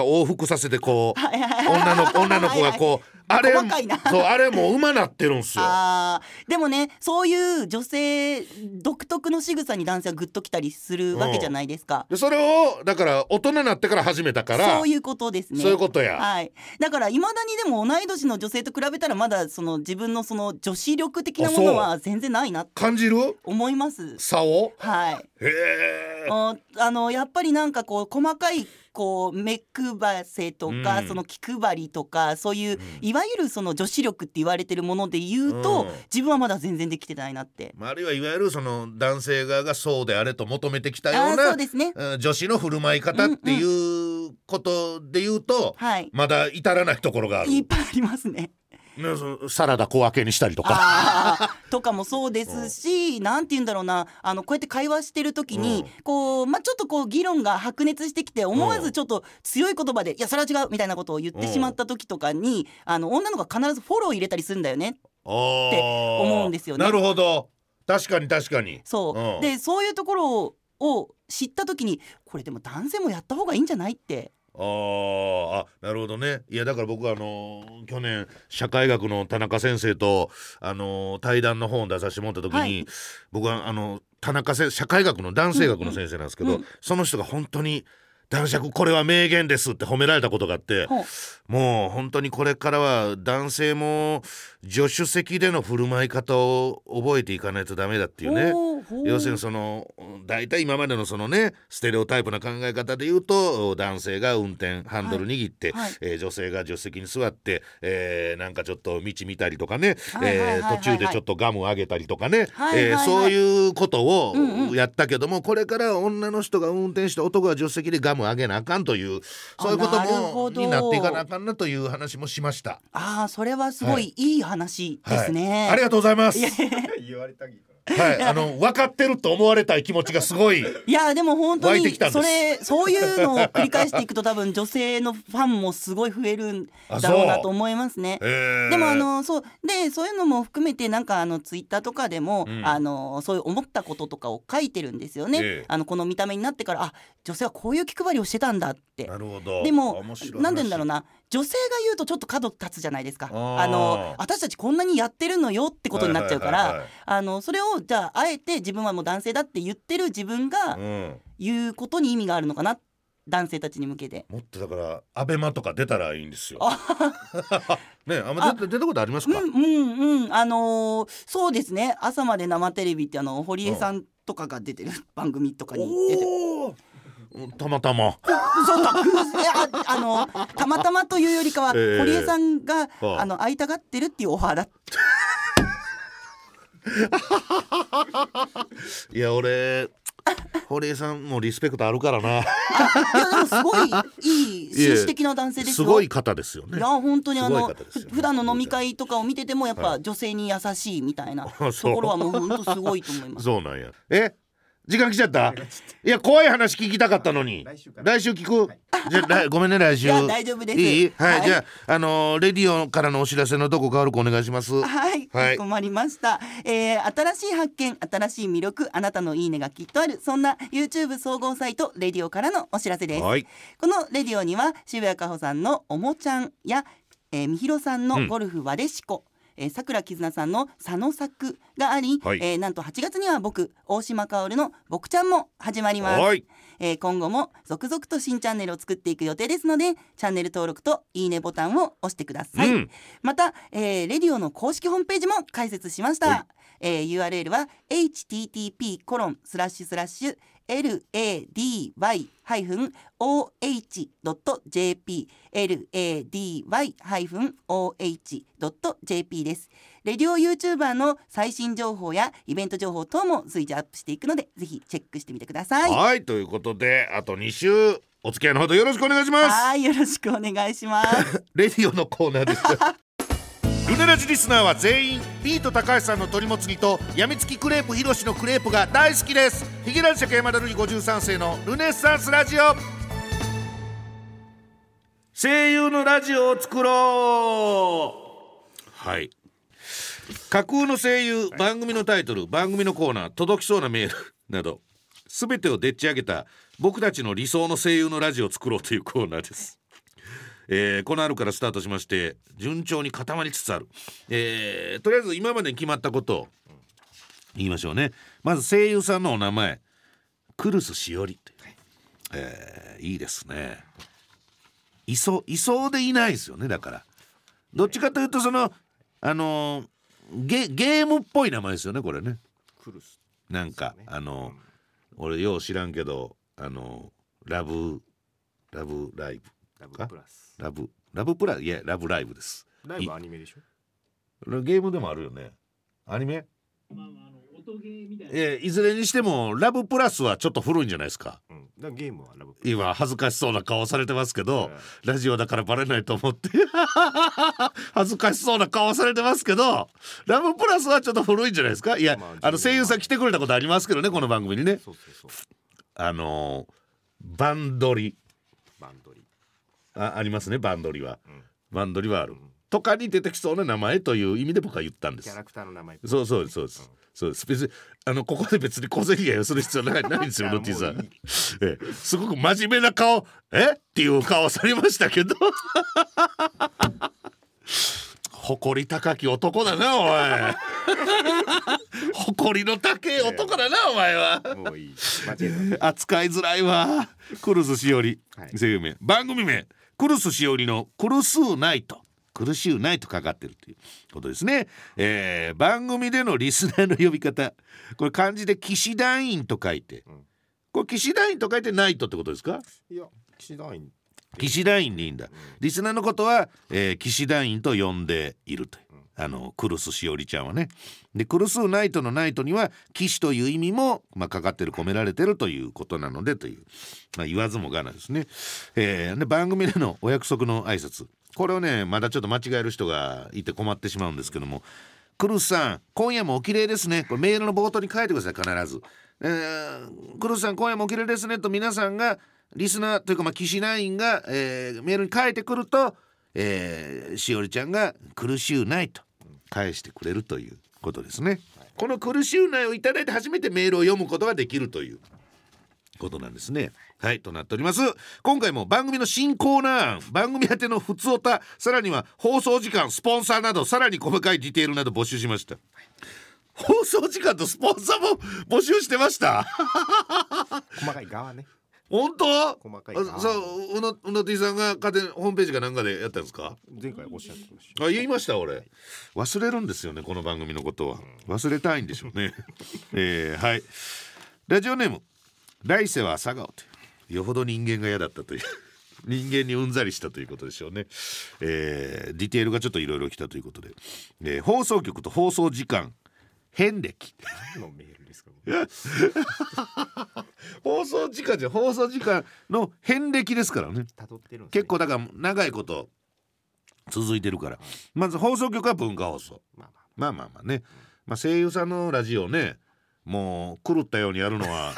くさせてこうはいはいはい女の子女の子がこうあれ細かいなそうあれもう馬なってるんすよ。 あーでもねそういう女性独特の仕草に男性はグッときたりするわけじゃないですか。 でそれをだから大人になってから始めたからそういうことですね。 そういうことや。 はい、だからいまだにでも同い年の女性と比べたらまだその自分のその女子力的なものは全然ないなって感じる思います。 差を。 はい。 へえ。 ああのやっぱりなんかこう細かいこう目配せとか、 うんその気配りとかそういう、 うんいわゆるその女子力って言われてるもので言うと、 うん自分はまだ全然できてないなって。 まあ、あるいはいわゆるその男性側がそうであれと求めてきたよあーうなそうですね。 うん女子の振る舞い方っていうことで言うと、 はい。 まだ至らないところがある。 いっぱいありますね。 ねそのサラダ小分けにしたりとか。 あーとかもそうですし、なんて言うんだろうな、あのこうやって会話してる時に、こうまあちょっとこう議論が白熱してきて思わずちょっと強い言葉で、いやそれは違うみたいなことを言ってしまった時とかに、あの女の子が必ずフォロー入れたりするんだよね。 って思うんですよね。 なるほど、確かに確かに。 そう、 うんでそういうところをを知った時に、これでも男性もやった方がいいんじゃないって。 あーあ、なるほどね。いやだから僕はあのー去年社会学の田中先生と、あのー対談の本を出させてもらった時に、 はい、 僕はあの田中先生、社会学の男性学の先生なんですけど、 うんうんその人が本当に男爵これは名言ですって褒められたことがあって、 ほうもう本当にこれからは男性も助手席での振る舞い方を覚えていかないとダメだっていうね。 ほうほう要するにその大体今までのそのねステレオタイプな考え方で言うと、男性が運転ハンドル握って、 はいはいえー女性が助手席に座って、えーなんかちょっと道見たりとかね、 はいはいはいはいえー途中でちょっとガムあげたりとかね、 はいはいはいえーそういうことをうんうんやったけども、これから女の人が運転して男が助手席でガムあげなあかんという、そういうことあなるほどもになっていかなあかんなという話もしました。 ああそれはすごいいい話ですね、 はい、ありがとうございます。 言われたぎかはい、あの分かってると思われたい気持ちがすごい。 いやでも本当に湧いてきたんですそれそういうのを繰り返していくと多分女性のファンもすごい増えるんあだろうなと思いますね。 えーでもあのそうでそういうのも含めてなんかあのツイッターとかでも、 うんあのそういう思ったこととかを書いてるんですよね、 ええあのこの見た目になってから、あ女性はこういう気配りをしてたんだって。 なるほど。 でも面白い話なんて言うんだろうな、女性が言うとちょっと角立つじゃないですか。 あーあの私たちこんなにやってるのよってことになっちゃうから、 はいはいはいはいあのそれをじゃああえて自分はもう男性だって言ってる自分がうん言うことに意味があるのかな、男性たちに向けて。 もっとだからアベマとか出たらいいんですよ。ね、あんま出た出たことありますか？ うんうんうん、あのーそうですね、朝まで生テレビってあの堀江さんとかが出てる番組とかに出てる。 おーたまたま。 そうか偶然ああのたまたまというよりかは、 ええ堀江さんが、 ああの会いたがってるっていうオファーだった。 いや俺堀江さんもリスペクトあるからな。 いやでもすごいいい紳士的な男性ですよ。 すごい方ですよね。 いや本当にあすごいの方ですよねふ普段の飲み会とかを見ててもやっはぱ女性に優しいみたいなあそうところはもう本当すごいと思います。 そうなんや。え時間来ちゃった？いや怖い話聞きたかったのに。 来週から来週聞く？じゃあ来ごめんね来週。 いや大丈夫です。 いい？はい、 はいじゃああのーレディオからのお知らせのとこ変わるかお願いします。 はい、 はいかしこまりました、えー新しい発見、新しい魅力、あなたのいいねがきっとある、そんな YouTube 総合サイトレディオからのお知らせです。 はい。 このレディオには渋谷かほさんのおもちゃんや、えー、みひろさんのゴルフわでしこ、えー、さくらきずなさんの佐野作があり、 はいえーなんとはちがつには僕大島かおるの僕ちゃんも始まります。 はい。 えー今後も続々と新チャンネルを作っていく予定ですので、チャンネル登録といいねボタンを押してください、 うんまた、えーレディオの公式ホームページも開設しましはいた、えー ユーアールエル は エイチティーティーピーコロンスラッシュスラッシュ エルエーディーワイ ハイフン オーエイチ ドット ジェーピー エルエーディーワイ ハイフン オーエイチ ドット ジェーピー です。レディオ YouTuber の最新情報やイベント情報等も随時アップしていくので、ぜひチェックしてみてください。 はいということであとに週お付き合いのほどよろしくお願いします。 はいよろしくお願いしますレディオのコーナーです。ルネラジリスナーは全員ビート高橋さんの鳥もつ煮とやみつきクレープひろしのクレープが大好きです。ヒゲランシャケ山田るいごじゅうさん世のルネッサンスラジオ。声優のラジオを作ろう。はい、架空の声優、番組のタイトル、番組のコーナー、届きそうなメールなど全てをでっち上げた僕たちの理想の声優のラジオを作ろうというコーナーです。 えーこの春からスタートしまして順調に固まりつつある、えーとりあえず今までに決まったことを言いましょうね。まず声優さんのお名前クルスしおり、えーいいですね。いそういそうでいないですよね。だからどっちかというとそのあのー、ゲ, ゲームっぽい名前ですよねこれね。 クルスなんか、 ね、 あのーうん、 俺よう知らんけどあのー、ラブラブライブラブプラスラブラブプラいやラブライブです。 ライブアニメでしょ。 ゲームでもあるよね。アニメ、 まあまあ、あの音ゲーみたいな。 えいずれにしてもラブプラスはちょっと古いんじゃないですか。 うん、だからゲームはラブプラス。 今恥ずかしそうな顔されてますけど、 うん、 ラジオだからバレないと思って恥ずかしそうな顔されてますけど、ラブプラスはちょっと古いんじゃないですか。いや、 まああの声優さん来てくれたことありますけどねこの番組にね。 そうそうそう。 あのー、バンドリバンドリ。 あ, ありますね。バンドリは、 うん、 バンドリはある、 うん、 とかに出てきそうな名前という意味で僕は言ったんです。 キャラクターの名前。 そうそうですそうです、うん、そうです。別にあのここで別に小競り合いをする必要ないないんですよ。ノッティさん、ええ、すごく真面目な顔えっていう顔されましたけど誇り高き男だなおい誇りの高い男だなお前は。 もういい。間違えた。 扱いづらいわ。クルスしおり、 はい、 声優名番組名クルスしおりのクルスーナイト、苦しゅうないとかかってるということですね。えー、番組でのリスナーの呼び方、これ漢字で騎士団員と書いて、うん、これ騎士団員と書いてナイトってことですか。 いや騎士団員騎士団員でいいんだ、うん、リスナーのことは、えー、騎士団員と呼んでいるという、うん、あのクルスしおりちゃんはね。でクルスナイトのナイトには騎士という意味も、まあ、かかってる込められてるということなのでという、まあ、言わずもがなですね。えー、で番組でのお約束の挨拶、これをねまだちょっと間違える人がいて困ってしまうんですけども、クルスさん今夜もお綺麗ですね、これメールの冒頭に書いてください必ず、えー、クルスさん今夜もお綺麗ですねと皆さんがリスナーというか、まあ、騎士ナインが、えー、メールに書いてくると、えー、しおりちゃんが苦しゅうないと返してくれるということですね。この苦しゅうないをいただいて初めてメールを読むことができるということなんですね。はいとなっております。今回も番組の新コーナー案、番組宛てのふつおた、さらには放送時間、スポンサーなどさらに細かいディテールなど募集しました。放送時間とスポンサーも募集してました細かい側ね。 本当？ 細かいあそううのうの T さんが家庭ホームページかなんかでやったんですか。 前回おっしゃってました。 あ言いました俺。忘れるんですよねこの番組のことは。忘れたいんでしょうね、えー、はい。ラジオネーム来世は朝顔という、よほど人間が嫌だったという人間にうんざりしたということでしょうね。えー、ディテールがちょっといろいろ来たということで、えー、放送局と放送時間遍歴のメールですか放送時間じゃ放送時間の遍歴ですからね。 辿ってるんですね。 結構だから長いこと続いてるから、まず放送局は文化放送、まあまあまあまあね、まあ、声優さんのラジオねもう狂ったようにやるのは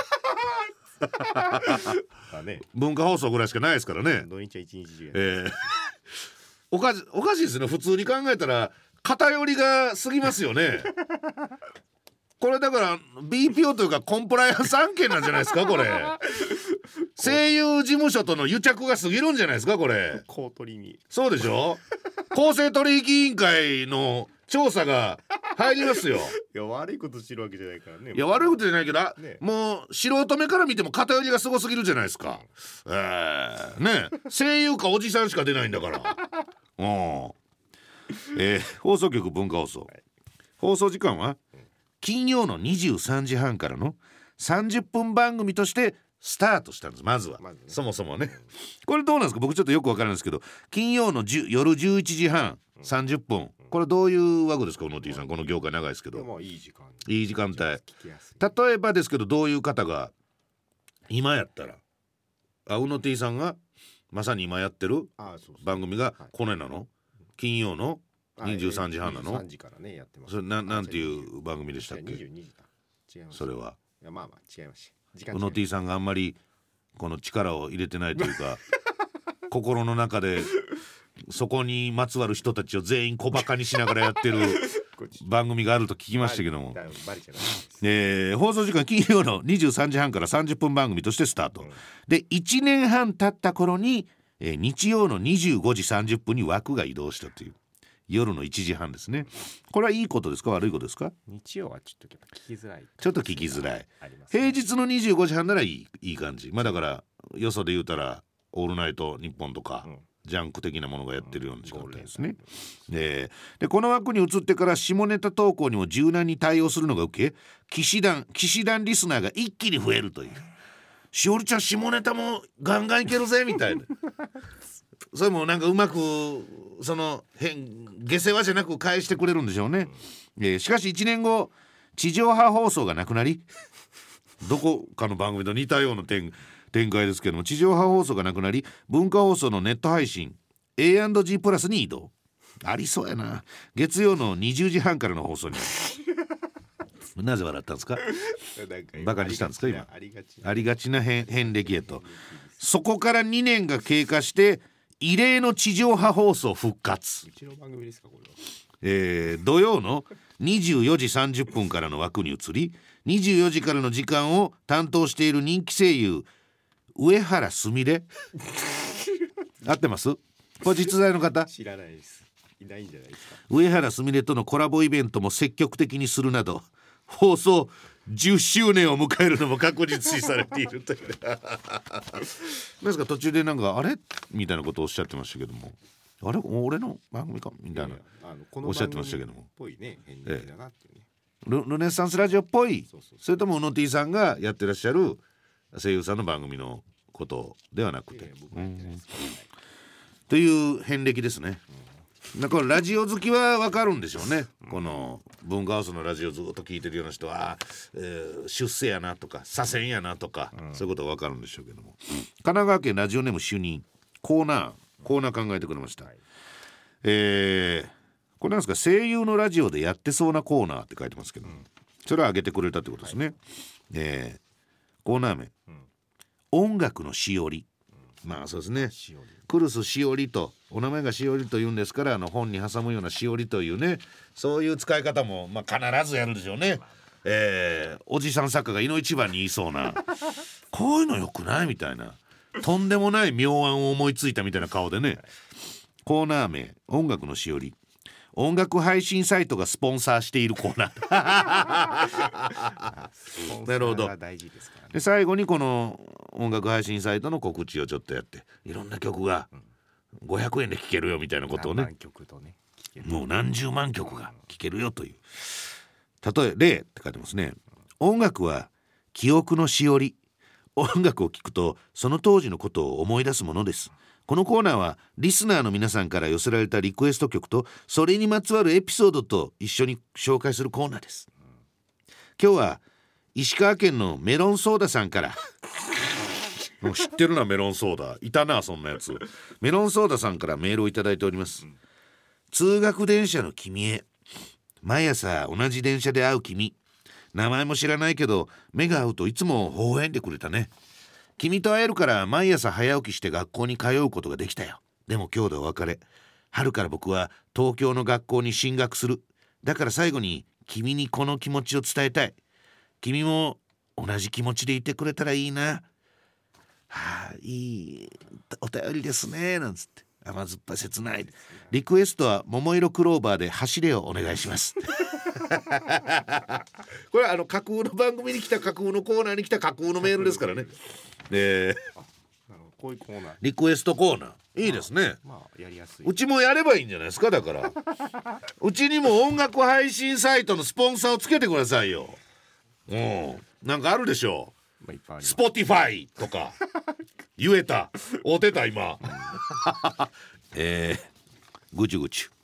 ね、文化放送ぐらいしかないですからね。 土日は一日中や、 えー、おかしおかしいですね。普通に考えたら偏りが過ぎますよねこれだから ビーピーオー というかコンプライアンス案件なんじゃないですかこれ声優事務所との癒着が過ぎるんじゃないですかこれ。 公取りにそうでしょ公正取引委員会の調査が入りますよ。 いや悪いことしてるわけじゃないからね。 いや悪いことじゃないけど、ね、もう素人目から見ても偏りがすごすぎるじゃないですか、うん、えー、ね声優かおじさんしか出ないんだからうん、えー、放送局文化放送、はい、放送時間は金曜のにじゅうさんじはんからのさんじゅっぷん番組としてスタートしたんです。まずは、まずね、そもそもねこれどうなんですか。僕ちょっとよくわからないんですけど金曜の夜じゅういちじはんさんじゅっぷん、これどういう枠ですか。小野 T さんこの業界長いですけど。 もういい時間いい時間帯。例えばですけどどういう方が今やったらあうの T さんがまさに今やってる番組がこれなの、はい、金曜のにじゅうさんじはんなの。 にじゅうさんじからねやってます。 それ な, なんていう番組でしたっけ。 にじゅうにじか違います。 それは。 いやまあまあ違います。 うの T さんがあんまりこの力を入れてないというか心の中でそこにまつわる人たちを全員小バカにしながらやってる番組があると聞きましたけども、えー、放送時間金曜のにじゅうさんじはんからさんじゅっぷん番組としてスタート、うん、でいちねんはん経った頃に、ええー、日曜のにじゅうごじさんじゅっぷんに枠が移動したという夜のいちじはんですね。これはいいことですか悪いことですか？ 日曜はちょっとやっぱ聞きづらい、 ちょっと聞きづらい、 ありますね、 平日のにじゅうごじはんならいい、いい感じ。まあだからよそで言うたらオールナイトニッポンとか、うん、ジャンク的なものがやってるような時間帯ですね、うん、で, でこの枠に移ってから下ネタ投稿にも柔軟に対応するのが受け、騎士団騎士団リスナーが一気に増えるという、しおりちゃん下ネタもガンガンいけるぜみたいなそれもなんかうまくその変下世話じゃなく返してくれるんでしょうね、うん、えー、しかしいちねんご地上波放送がなくなりどこかの番組と似たような展展開ですけども、地上波放送がなくなり文化放送のネット配信 エーアンドジー プラスに移動。ありそうやな。月曜のにじゅうじはんからの放送になぜ笑ったんですか？バカにしたんですか？今ありがちな、ありがちな遍遍歴へと。そこからにねんが経過して異例の地上波放送復活。うちの番組ですかこれは、えー、土曜のにじゅうよじさんじゅっぷんからの枠に移り、にじゅうよじからの時間を担当している人気声優上原すみれ合ってます？これ実在の方？ 知らないです。いないんじゃないですか。 上原すみれとのコラボイベントも積極的にするなど放送じゅっしゅうねんを迎えるのも確実視されているというですか。途中でなんかあれみたいなことをおっしゃってましたけども、あれ俺の番組かみたいな、いやいやあのこのおっしゃってましたけども、っぽいね返事だなっていうね、ええ、ル, ルネッサンスラジオっぽい。そうそうそう、それともうの T さんがやってらっしゃる声優さんの番組のことではなくて、うん、という遍歴ですね、うん、だからラジオ好きは分かるんでしょうね、うん、この文化放送のラジオずっと聞いてるような人は、えー、出世やなとか左遷やなとか、うん、そういうことが分かるんでしょうけども、うん、神奈川県ラジオネーム主任コーナーコーナー考えてくれました、はい、えー、これなんですか、声優のラジオでやってそうなコーナーって書いてますけど、うん、それを挙げてくれたってことですね、はい、えー、コーナー名、うん、音楽のしおり、うん、まあそうですね、クルスしおりとお名前がしおりというんですから、あの本に挟むようなしおりというね、そういう使い方もまあ必ずやるでしょうね、えー、おじさん作家がいの一番に言いそうなこういうのよくないみたいな、とんでもない妙案を思いついたみたいな顔でね、コーナー名音楽のしおり、音楽配信サイトがスポンサーしているコーナーなるほど。で最後にこの音楽配信サイトの告知をちょっとやって、いろんな曲がごひゃくえんで聴けるよみたいなことをね、何曲とねもう何十万曲が聴けるよという、例え例って書いてますね。音楽は記憶のしおり、音楽を聴くとその当時のことを思い出すものです。このコーナーはリスナーの皆さんから寄せられたリクエスト曲とそれにまつわるエピソードと一緒に紹介するコーナーです。今日は石川県のメロンソーダさんから知ってるな、メロンソーダいたな、そんなやつ。メロンソーダさんからメールをいただいております。通学電車の君へ、毎朝同じ電車で会う君、名前も知らないけど目が合うといつも微笑んでくれたね。君と会えるから毎朝早起きして学校に通うことができたよ。でも今日でお別れ。春から僕は東京の学校に進学する。だから最後に君にこの気持ちを伝えたい。君も同じ気持ちでいてくれたらいいな。はあ、いいお便りですねなんつって、甘酸っぱい切ない。リクエストは桃色クローバーで走れをお願いしますこれはあの架空の番組に来た架空のコーナーに来た架空のメールですからね。でこういうコーナー、 リクエストコーナーいいですね、 まあまあ、やりやすい。 うちもやればいいんじゃないですか。だからうちにも音楽配信サイトのスポンサーをつけてくださいよ。うん、なんかあるでしょう、まあ、スポティファイとか言えたおてた今えー、ぐちゅぐちゅ、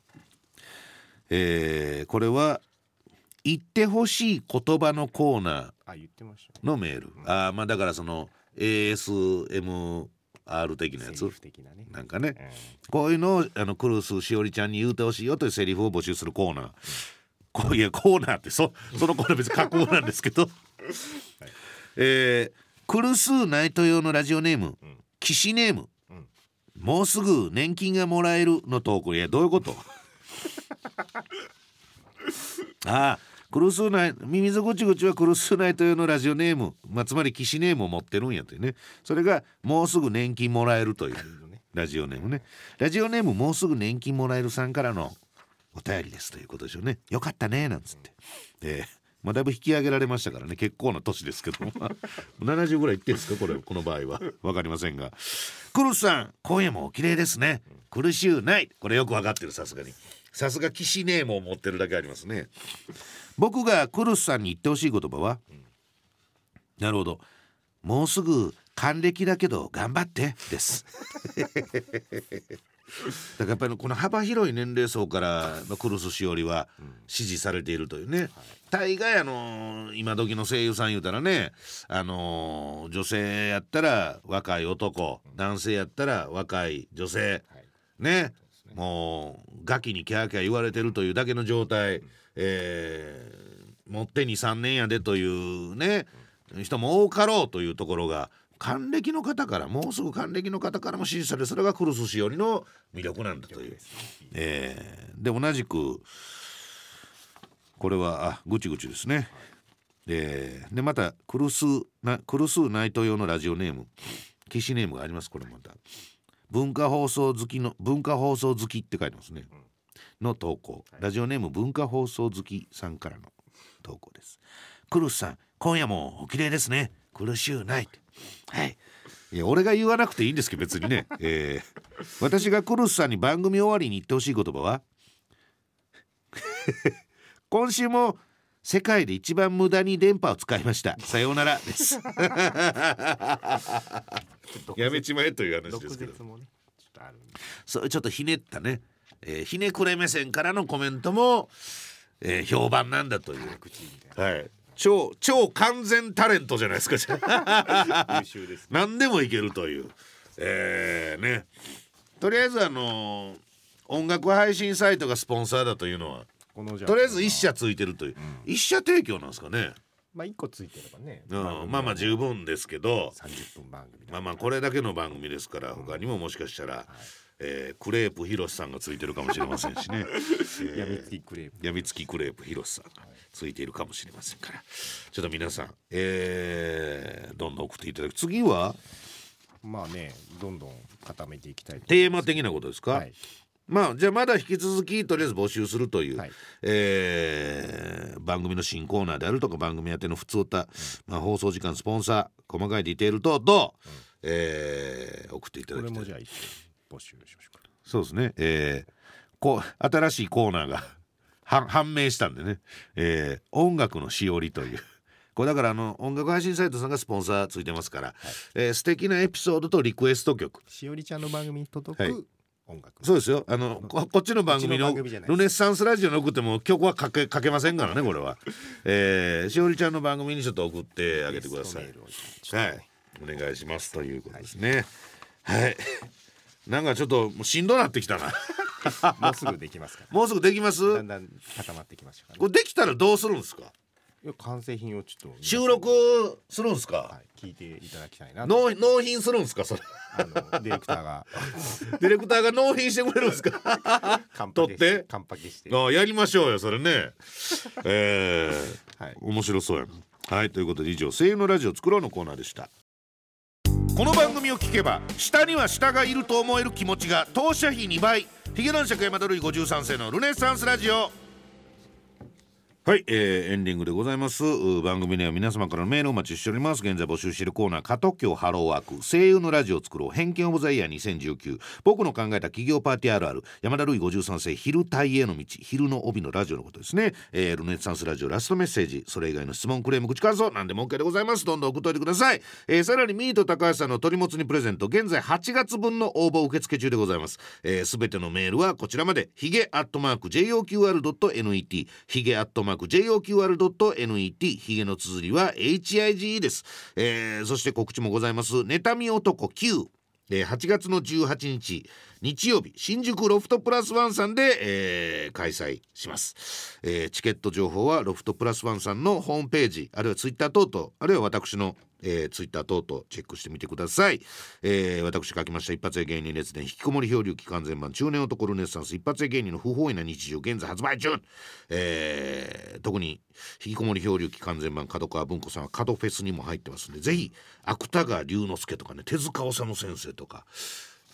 えー、これは言ってほしい言葉のコーナーのメール。あ、あ、まあだからその エーエスエムアール 的なやつ的な、ね、なんかね、うん、こういうのをあのクルスしおりちゃんに言うてほしいよというセリフを募集するコーナー、うん、こういうコーナーって そ, そのコーナー別に架空なんですけど、はい、えー、クルスナイト用のラジオネーム、うん、騎士ネーム、うん、もうすぐ年金がもらえるの投稿。いやどういうことああ、クルスナイミミズぐちぐちはクルスナイト用のラジオネーム、まあ、つまり騎士ネームを持ってるんやというね。それがもうすぐ年金もらえるというラジオネームね。ラジオネームもうすぐ年金もらえるさんからのお便りですということでしょうね。よかったねなんつって、えー、まあだいぶ引き上げられましたからね。結構な年ですけどもななじゅうぐらいいってんですかこれ、この場合は分かりませんが、クルスさん今夜もお綺麗ですね。苦しゅうない。これよく分かってる。さすがにさすが騎士ネームを持ってるだけありますね。僕がクルスさんに言ってほしい言葉は、うん、なるほど、もうすぐ還暦だけど頑張ってですだからやっぱりこの幅広い年齢層からのクルスしおりは支持されているというね、うん、大概あのー、今時の声優さん言うたらね、あのー、女性やったら若い男、男性やったら若い女性、はい、ね、もうガキにキャーキャー言われてるというだけの状態、うん、えー、もってにさんねんやでというね、うん、人も多かろうというところが還暦の方から、もうすぐ還暦の方からも支持される。それがクルスしおりの魅力なんだという、えー、で同じくこれはあぐちぐちですね、えー、でまたクルスなクルスナイト用のラジオネーム、騎士ネームがあります。これまた文化放送好きの文化放送好きって書いてますね、うん、の投稿。ラジオネーム文化放送好きさんからの投稿です。クルスさん今夜もお綺麗ですね。苦しゅうない。はい、いや俺が言わなくていいんですけど別にね、えー、私がクルスさんに番組終わりに言ってほしい言葉は今週も世界で一番無駄に電波を使いました。さようならですやめちまえという話ですけど、ね、ちょっとあるそうちょっとひねったね、えー、ひねくれ目線からのコメントも、えー、評判なんだという、はい、超超完全タレントじゃないですか優秀です、ね、何でもいけるという、えー、ね、とりあえずあのー、音楽配信サイトがスポンサーだというのはこのとりあえず一社ついてるという、うん、一社提供なんですかね。 まあいっこついてればね、 うん、まあまあ十分ですけどさんじゅっぷん番組、 まあまあこれだけの番組ですから、他にももしかしたら、うん、はい、えー、クレープヒロシさんがついてるかもしれませんしね、えー、 やみつきクレープやみつきクレープヒロシさんがついているかもしれませんから、ちょっと皆さん、えー、どんどん送っていただく。次はまあね、どんどん固めていきたいテーマ的なことですか、はい、まあじゃあまだ引き続きとりあえず募集するという、はい、えー、番組の新コーナーであるとか番組宛ての普通歌、うん、まあ、放送時間スポンサー細かいディテール等々、うん、えー、送っていただきたい。 これもじゃあ一応募集しましょうか。 そうですね、えー、こう新しいコーナーが判明したんでね、えー、音楽のしおりというこれだからあの音楽配信サイトさんがスポンサーついてますから、はい、えー、素敵なエピソードとリクエスト曲、 しおりちゃんの番組に届く、はい、音楽、 そうですよ、あの こ, こっちの番組のルネッサンスラジオに送っても曲はか け, かけませんからねこれは、えー、しおりちゃんの番組にちょっと送ってあげてください。はい、お願いしますということですね。はい、はい、なんかちょっともうしんどなってきたなもうすぐできますから、 もうすぐできます。 だんだん固まってきましたから、ね、 これできたらどうするんですか。 いや完成品をちょっと収録するんですか、はい、 聞いていただきたいな。 納納品するんですかそれあのディレクターがディレクターが納品してくれるんですか取ってカンパケしてあやりましょうよそれねえー、はい、面白そうやな。はい、ということで以上声優のラジオ作ろうのコーナーでした。この番組を聞けば下には下がいると思える気持ちが当社費にばい、ヒゲ男爵山田るいごじゅうさん世のルネサンスラジオ。はい、えー、エンディングでございます。番組では皆様からのメールをお待ちしております。現在募集しているコーナー、加藤京ハローワーク声優のラジオを作ろう偏見オブザイヤーにせんじゅうきゅう、僕の考えた企業パーティーあるある、山田るいごじゅうさん世昼帯への道、昼の帯のラジオのことですね、えー、ルネサンスラジオラストメッセージ、それ以外の質問クレーム口感想何でも OK でございます。どんどん送っといてください。えー、さらにミート高橋さんの鳥もつにプレゼント、現在はちがつぶんの応募受付中でございます。えー、全てのメールはこちらまで、ヒゲアットマーク ジェイオーキューアールドットネット ヒゲアットマーク ジェイオーキューアールドットネット ヒゲの綴りは エイチアイジー です。えー、そして告知もございます。妬み男きゅう、えー、はちがつのじゅうはちにち日曜日、新宿ロフトプラスワンさんで、えー、開催します。えー、チケット情報はロフトプラスワンさんのホームページ、あるいはツイッター等々、あるいは私のえー、ツイッター等々チェックしてみてください。えー、私書きました一発屋芸人列伝引きこもり漂流期間全版中年男ルネッサンス一発屋芸人の不本意な日常現在発売中、えー、特に引きこもり漂流期間全版角川文庫さんは角フェスにも入ってますんで、ぜひ芥川龍之介とかね、手塚治虫先生とか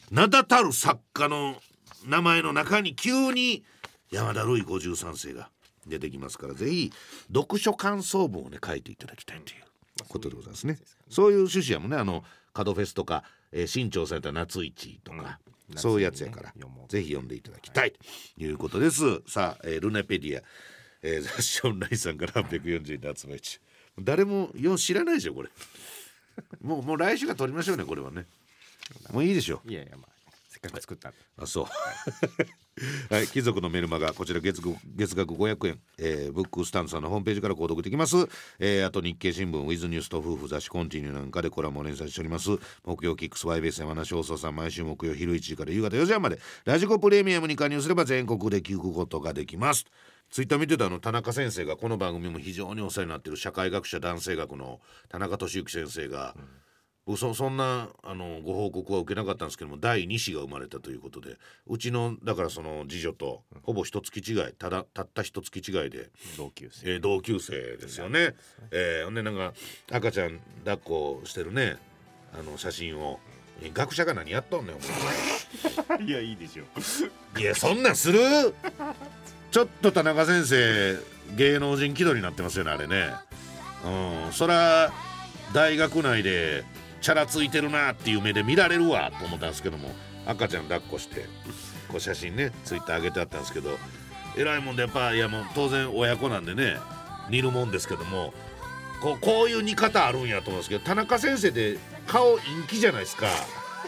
名だたる作家の名前の中に急に山田るいごじゅうさんせいが出てきますから、ぜひ読書感想文をね書いていただきたいということでございますね。そういう趣旨やもんね。あの角フェスとか、えー、新潮された夏市とか、うん、そういうやつやから、ね、ぜひ読んでいただきたいということです、はい、さあ、えー、ルネペディア、えー、雑誌オンラインさんからはっぴゃくよんじゅうえんで集め中。誰もよう知らないでしょこれもうもう来週が取りましょうねこれはね。もういいでしょう。 いやいや、まあせっかく作ったんで。 あ、そうはい、貴族のメルマガこちら 月, 月額ごひゃくえん、えー、ブックスタンドさんのホームページから購読できます、えー、あと日経新聞ウィズニュースと夫婦雑誌コンティニューなんかでコラムを連載しております。木曜キックス ワイビーエス 山梨放送さん、毎週木曜昼いちじから夕方よじはんまでラジコプレミアムに加入すれば全国で聞くことができます。ツイッター見てたあの田中先生が、この番組も非常にお世話になっている社会学者男性学の田中俊之先生が、うん、そ, そんなあのご報告は受けなかったんですけども、だいに子が生まれたということで、うちのだからその次女とほぼ一月違い、ただたった一月違いで同級生、 えー、同級生ですよね。えー、ほんでなんか赤ちゃん抱っこしてるねあの写真を、えー、学者が何やっとんねんいやいいでしょいやそんなんするちょっと田中先生芸能人気取りになってますよねあれね。うん、そら大学内でチャラついてるなっていう目で見られるわと思ったんですけども、赤ちゃん抱っこしてこう写真ねツイッター上げてあったんですけど、えらいもんでやっぱいやもう当然親子なんでね似るもんですけども、こう、こういう似方あるんやと思うんですけど、田中先生で顔陰気じゃないですか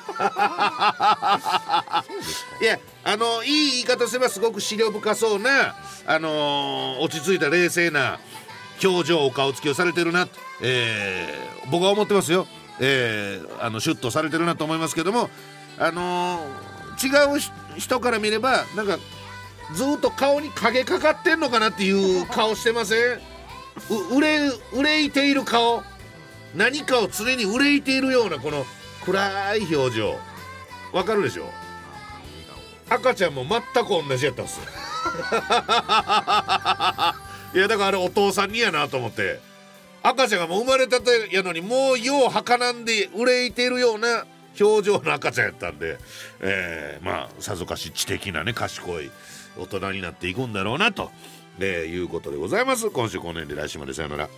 いやあのいい言い方すればすごく思慮深そうな、あのー、落ち着いた冷静な表情お顔つきをされてるな、えー、僕は思ってますよ。えー、あのシュッとされてるなと思いますけども、あのー、違う人から見ればなんかずっと顔に影かかってんのかなっていう顔してません？う憂憂いている顔、何かを常に憂いているようなこの暗い表情、わかるでしょ。赤ちゃんも全く同じやったんですよいやだからあれお父さんにやなと思って、赤ちゃんがもう生まれたてやのにもうようはかなんで憂いているような表情の赤ちゃんやったんで、えー、まあさぞかし知的なね賢い大人になっていくんだろうなと、えー、いうことでございます。今週この辺で来週までさよなら。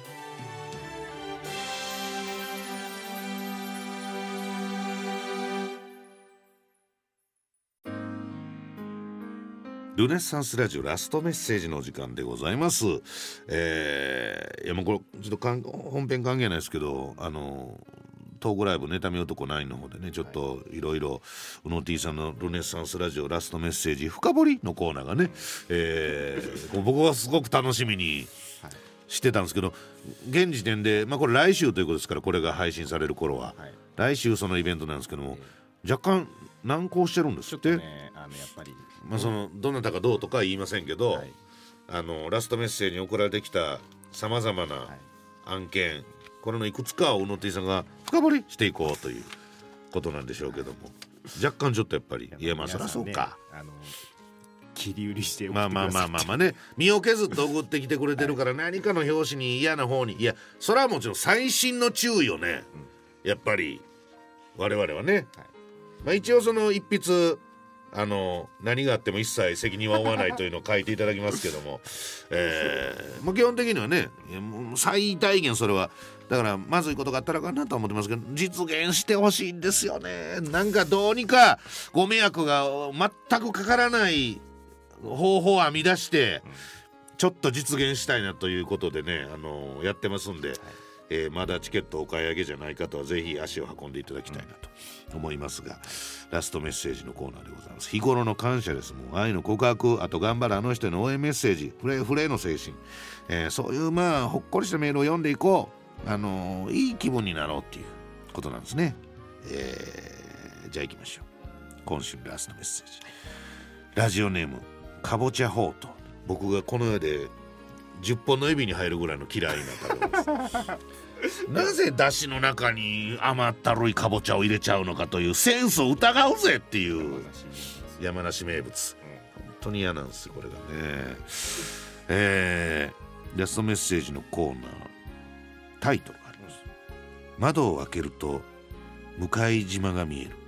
ルネッサンスラジオラストメッセージのお時間でございます。えー、いやもうこれちょっとかん本編関係ないですけど、あのトークライブ妬み男ナインの方でねちょっといろいろうの T さんのルネッサンスラジオラストメッセージ深掘りのコーナーがね、えー、僕はすごく楽しみにしてたんですけど、現時点で、まあ、これ来週ということですから、これが配信される頃は、はい、来週そのイベントなんですけども、若干難航してるんですって。 ちょっとね、あのやっぱりまあ、そのどなたかどうとかは言いませんけど、はい、あのラストメッセージに送られてきたさまざまな案件、はい、これのいくつかをうの T さんが深掘りしていこうということなんでしょうけども、若干ちょっとやっぱりいやまあそりゃそうか、 あの切り売りしてまあまあまあまあまあね、身を削って送ってきてくれてるから、何かの表紙に嫌な方に、いやそれはもちろん細心の注意をね、うん、やっぱり我々はね、はい、まあ、一応その一筆あの何があっても一切責任は負わないというのを書いていただきますけども、えーまあ、基本的にはね最大限それはだからまずいことがあったらかなと思ってますけど、実現してほしいんですよね。なんかどうにかご迷惑が全くかからない方法を編み出してちょっと実現したいなということでね、あのやってますんで、はい、えー、まだチケットお買い上げじゃない方はぜひ足を運んでいただきたいなと思いますが、ラストメッセージのコーナーでございます。日頃の感謝です。もう愛の告白、あと頑張るあの人への応援メッセージ、フレフレの精神、えー、そういうまあほっこりしたメールを読んでいこう、あのー、いい気分になろうっていうことなんですね。えー、じゃあ行きましょう。今週ラストメッセージ、ラジオネームかぼちゃホート。僕がこの世でじゅっぽんの指に入るぐらいの嫌いな食べ物ですなぜだしの中に甘ったるいかぼちゃを入れちゃうのかというセンスを疑うぜっていう山梨名物、本当に嫌なんですよこれがね。えー、ラストメッセージのコーナー、タイトルがあります。窓を開けると向島が見える。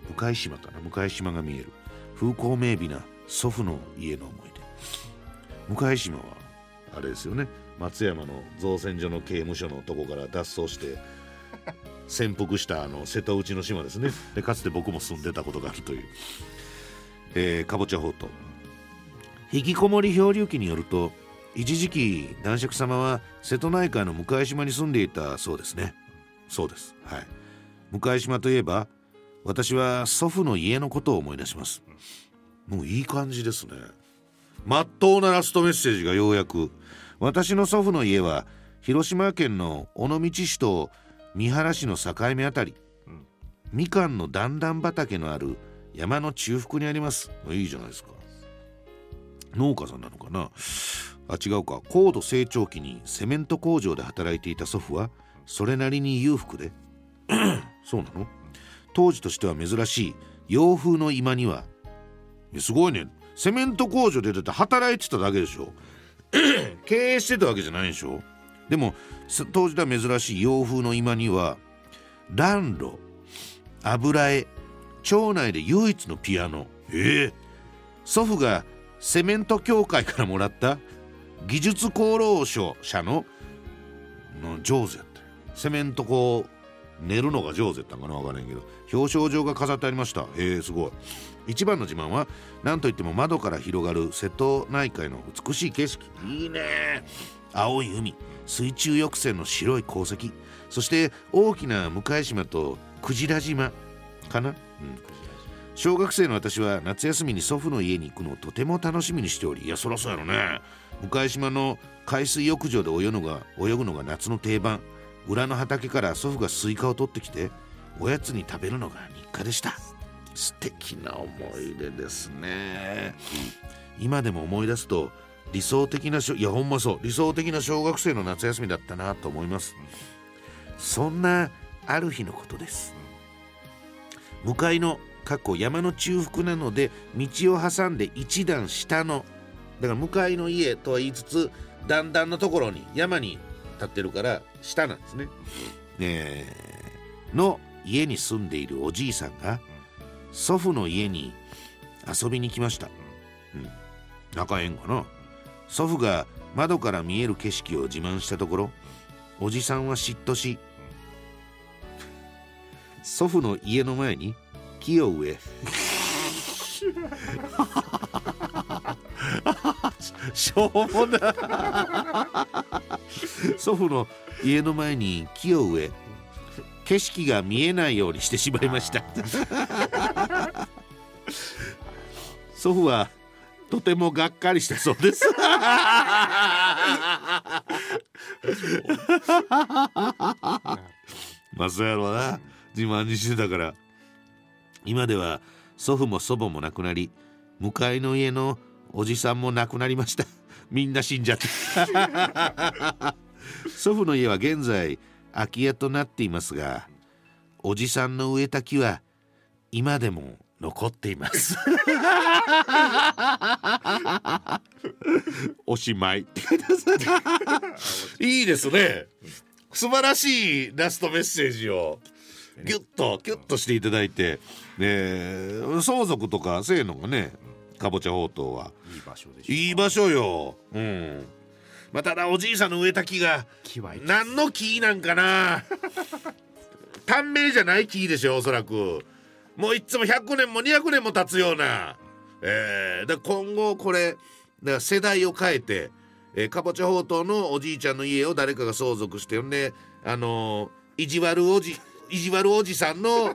向島だな、向島が見える風光明媚な祖父の家の思い出。向島はあれですよね、松山の造船所の刑務所のとこから脱走して潜伏したあの瀬戸内の島ですね。でかつて僕も住んでたことがあるという、えー、かぼちゃほうとう。引きこもり漂流記によると、一時期男爵様は瀬戸内海の向島に住んでいたそうですね。そうです、はい。向島といえば私は祖父の家のことを思い出します。もういい感じですね。まっとうなラストメッセージがようやく。私の祖父の家は広島県の尾道市と三原市の境目あたり、うん、みかんの段々畑のある山の中腹にあります。いいじゃないですか。農家さんなのかなあ、違うか。高度成長期にセメント工場で働いていた祖父はそれなりに裕福でそうなの。当時としては珍しい洋風の居間には、すごいね、セメント工場で出て働いてただけでしょ経営してたわけじゃないでしょ。でも当時では珍しい洋風の居間には暖炉、油絵、町内で唯一のピアノ、えー、祖父がセメント協会からもらった技術功労者のの上手やったよ。セメントこう練るのが上手やったんかな、分からんけど表彰状が飾ってありました。えー、すごい。一番の自慢は何といっても窓から広がる瀬戸内海の美しい景色。いいね。青い海、水中翼船の白い鉱石、そして大きな向島とクジラ島かな、うん、小学生の私は夏休みに祖父の家に行くのをとても楽しみにしており、いやそらそうやろね。向島の海水浴場で泳ぐのが泳ぐのが夏の定番。裏の畑から祖父がスイカを取ってきておやつに食べるのが日課でした。素敵な思い出ですね。今でも思い出すと理想的な、いやほんまそう、理想的な小学生の夏休みだったなと思います。そんなある日のことです。向かいのかっこ山の中腹なので道を挟んで一段下の、だから向かいの家とは言いつつ段々のところに山に立ってるから下なんですね、えー、の家に住んでいるおじいさんが祖父の家に遊びに来ました、うん、仲ええんかな。祖父が窓から見える景色を自慢したところ、おじさんは嫉妬し祖父の家の前に木を植えしょうもな祖父の家の前に木を植え景色が見えないようにしてしまいました祖父はとてもがっかりしたそうですまあそうやろうな、自慢にしてたから。今では祖父も祖母も亡くなり、向かいの家のおじさんも亡くなりました。みんな死んじゃって祖父の家は現在空き家となっていますが、おじさんの植えた木は今でも残っていますおしまいいいですね。素晴らしいラストメッセージをギュッとギュッとしていただいて、ね、相続とかせーのがね、かぼちゃほうとうはいい場所でしょ。いい場所よ、うん。まあ、ただおじいさんの植えた木が何の木なんかな短命じゃない木でしょ、おそらく。もういつもひゃくねんもにひゃくねんも経つような、えー、だ今後これだから世代を変えて、えー、かぼちゃほうとうのおじいちゃんの家を誰かが相続してんで、あのー、意地悪おじ意地悪おじさんの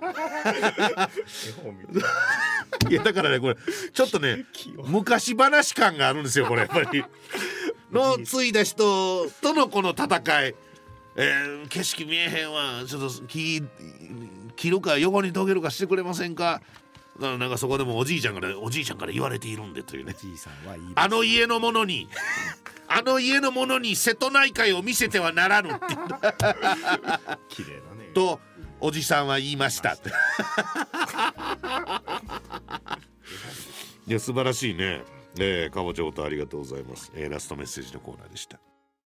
いやだからね、これちょっとね昔話感があるんですよ、これやっぱりの継いだ人とのこの戦い、えー、景色見えへんわ、ちょっと木切るか横に遂げるかしてくれませんか。なんかそこでもおじいちゃんからおじいちゃんから言われているんでというね、おじいさんはいいあの家の者にあの家の者に瀬戸内海を見せてはならぬって綺麗だねとおじさんは言いましたいや素晴らしいね、えー、かぼちゃほうとうありがとうございます、えー、ラストメッセージのコーナーでした。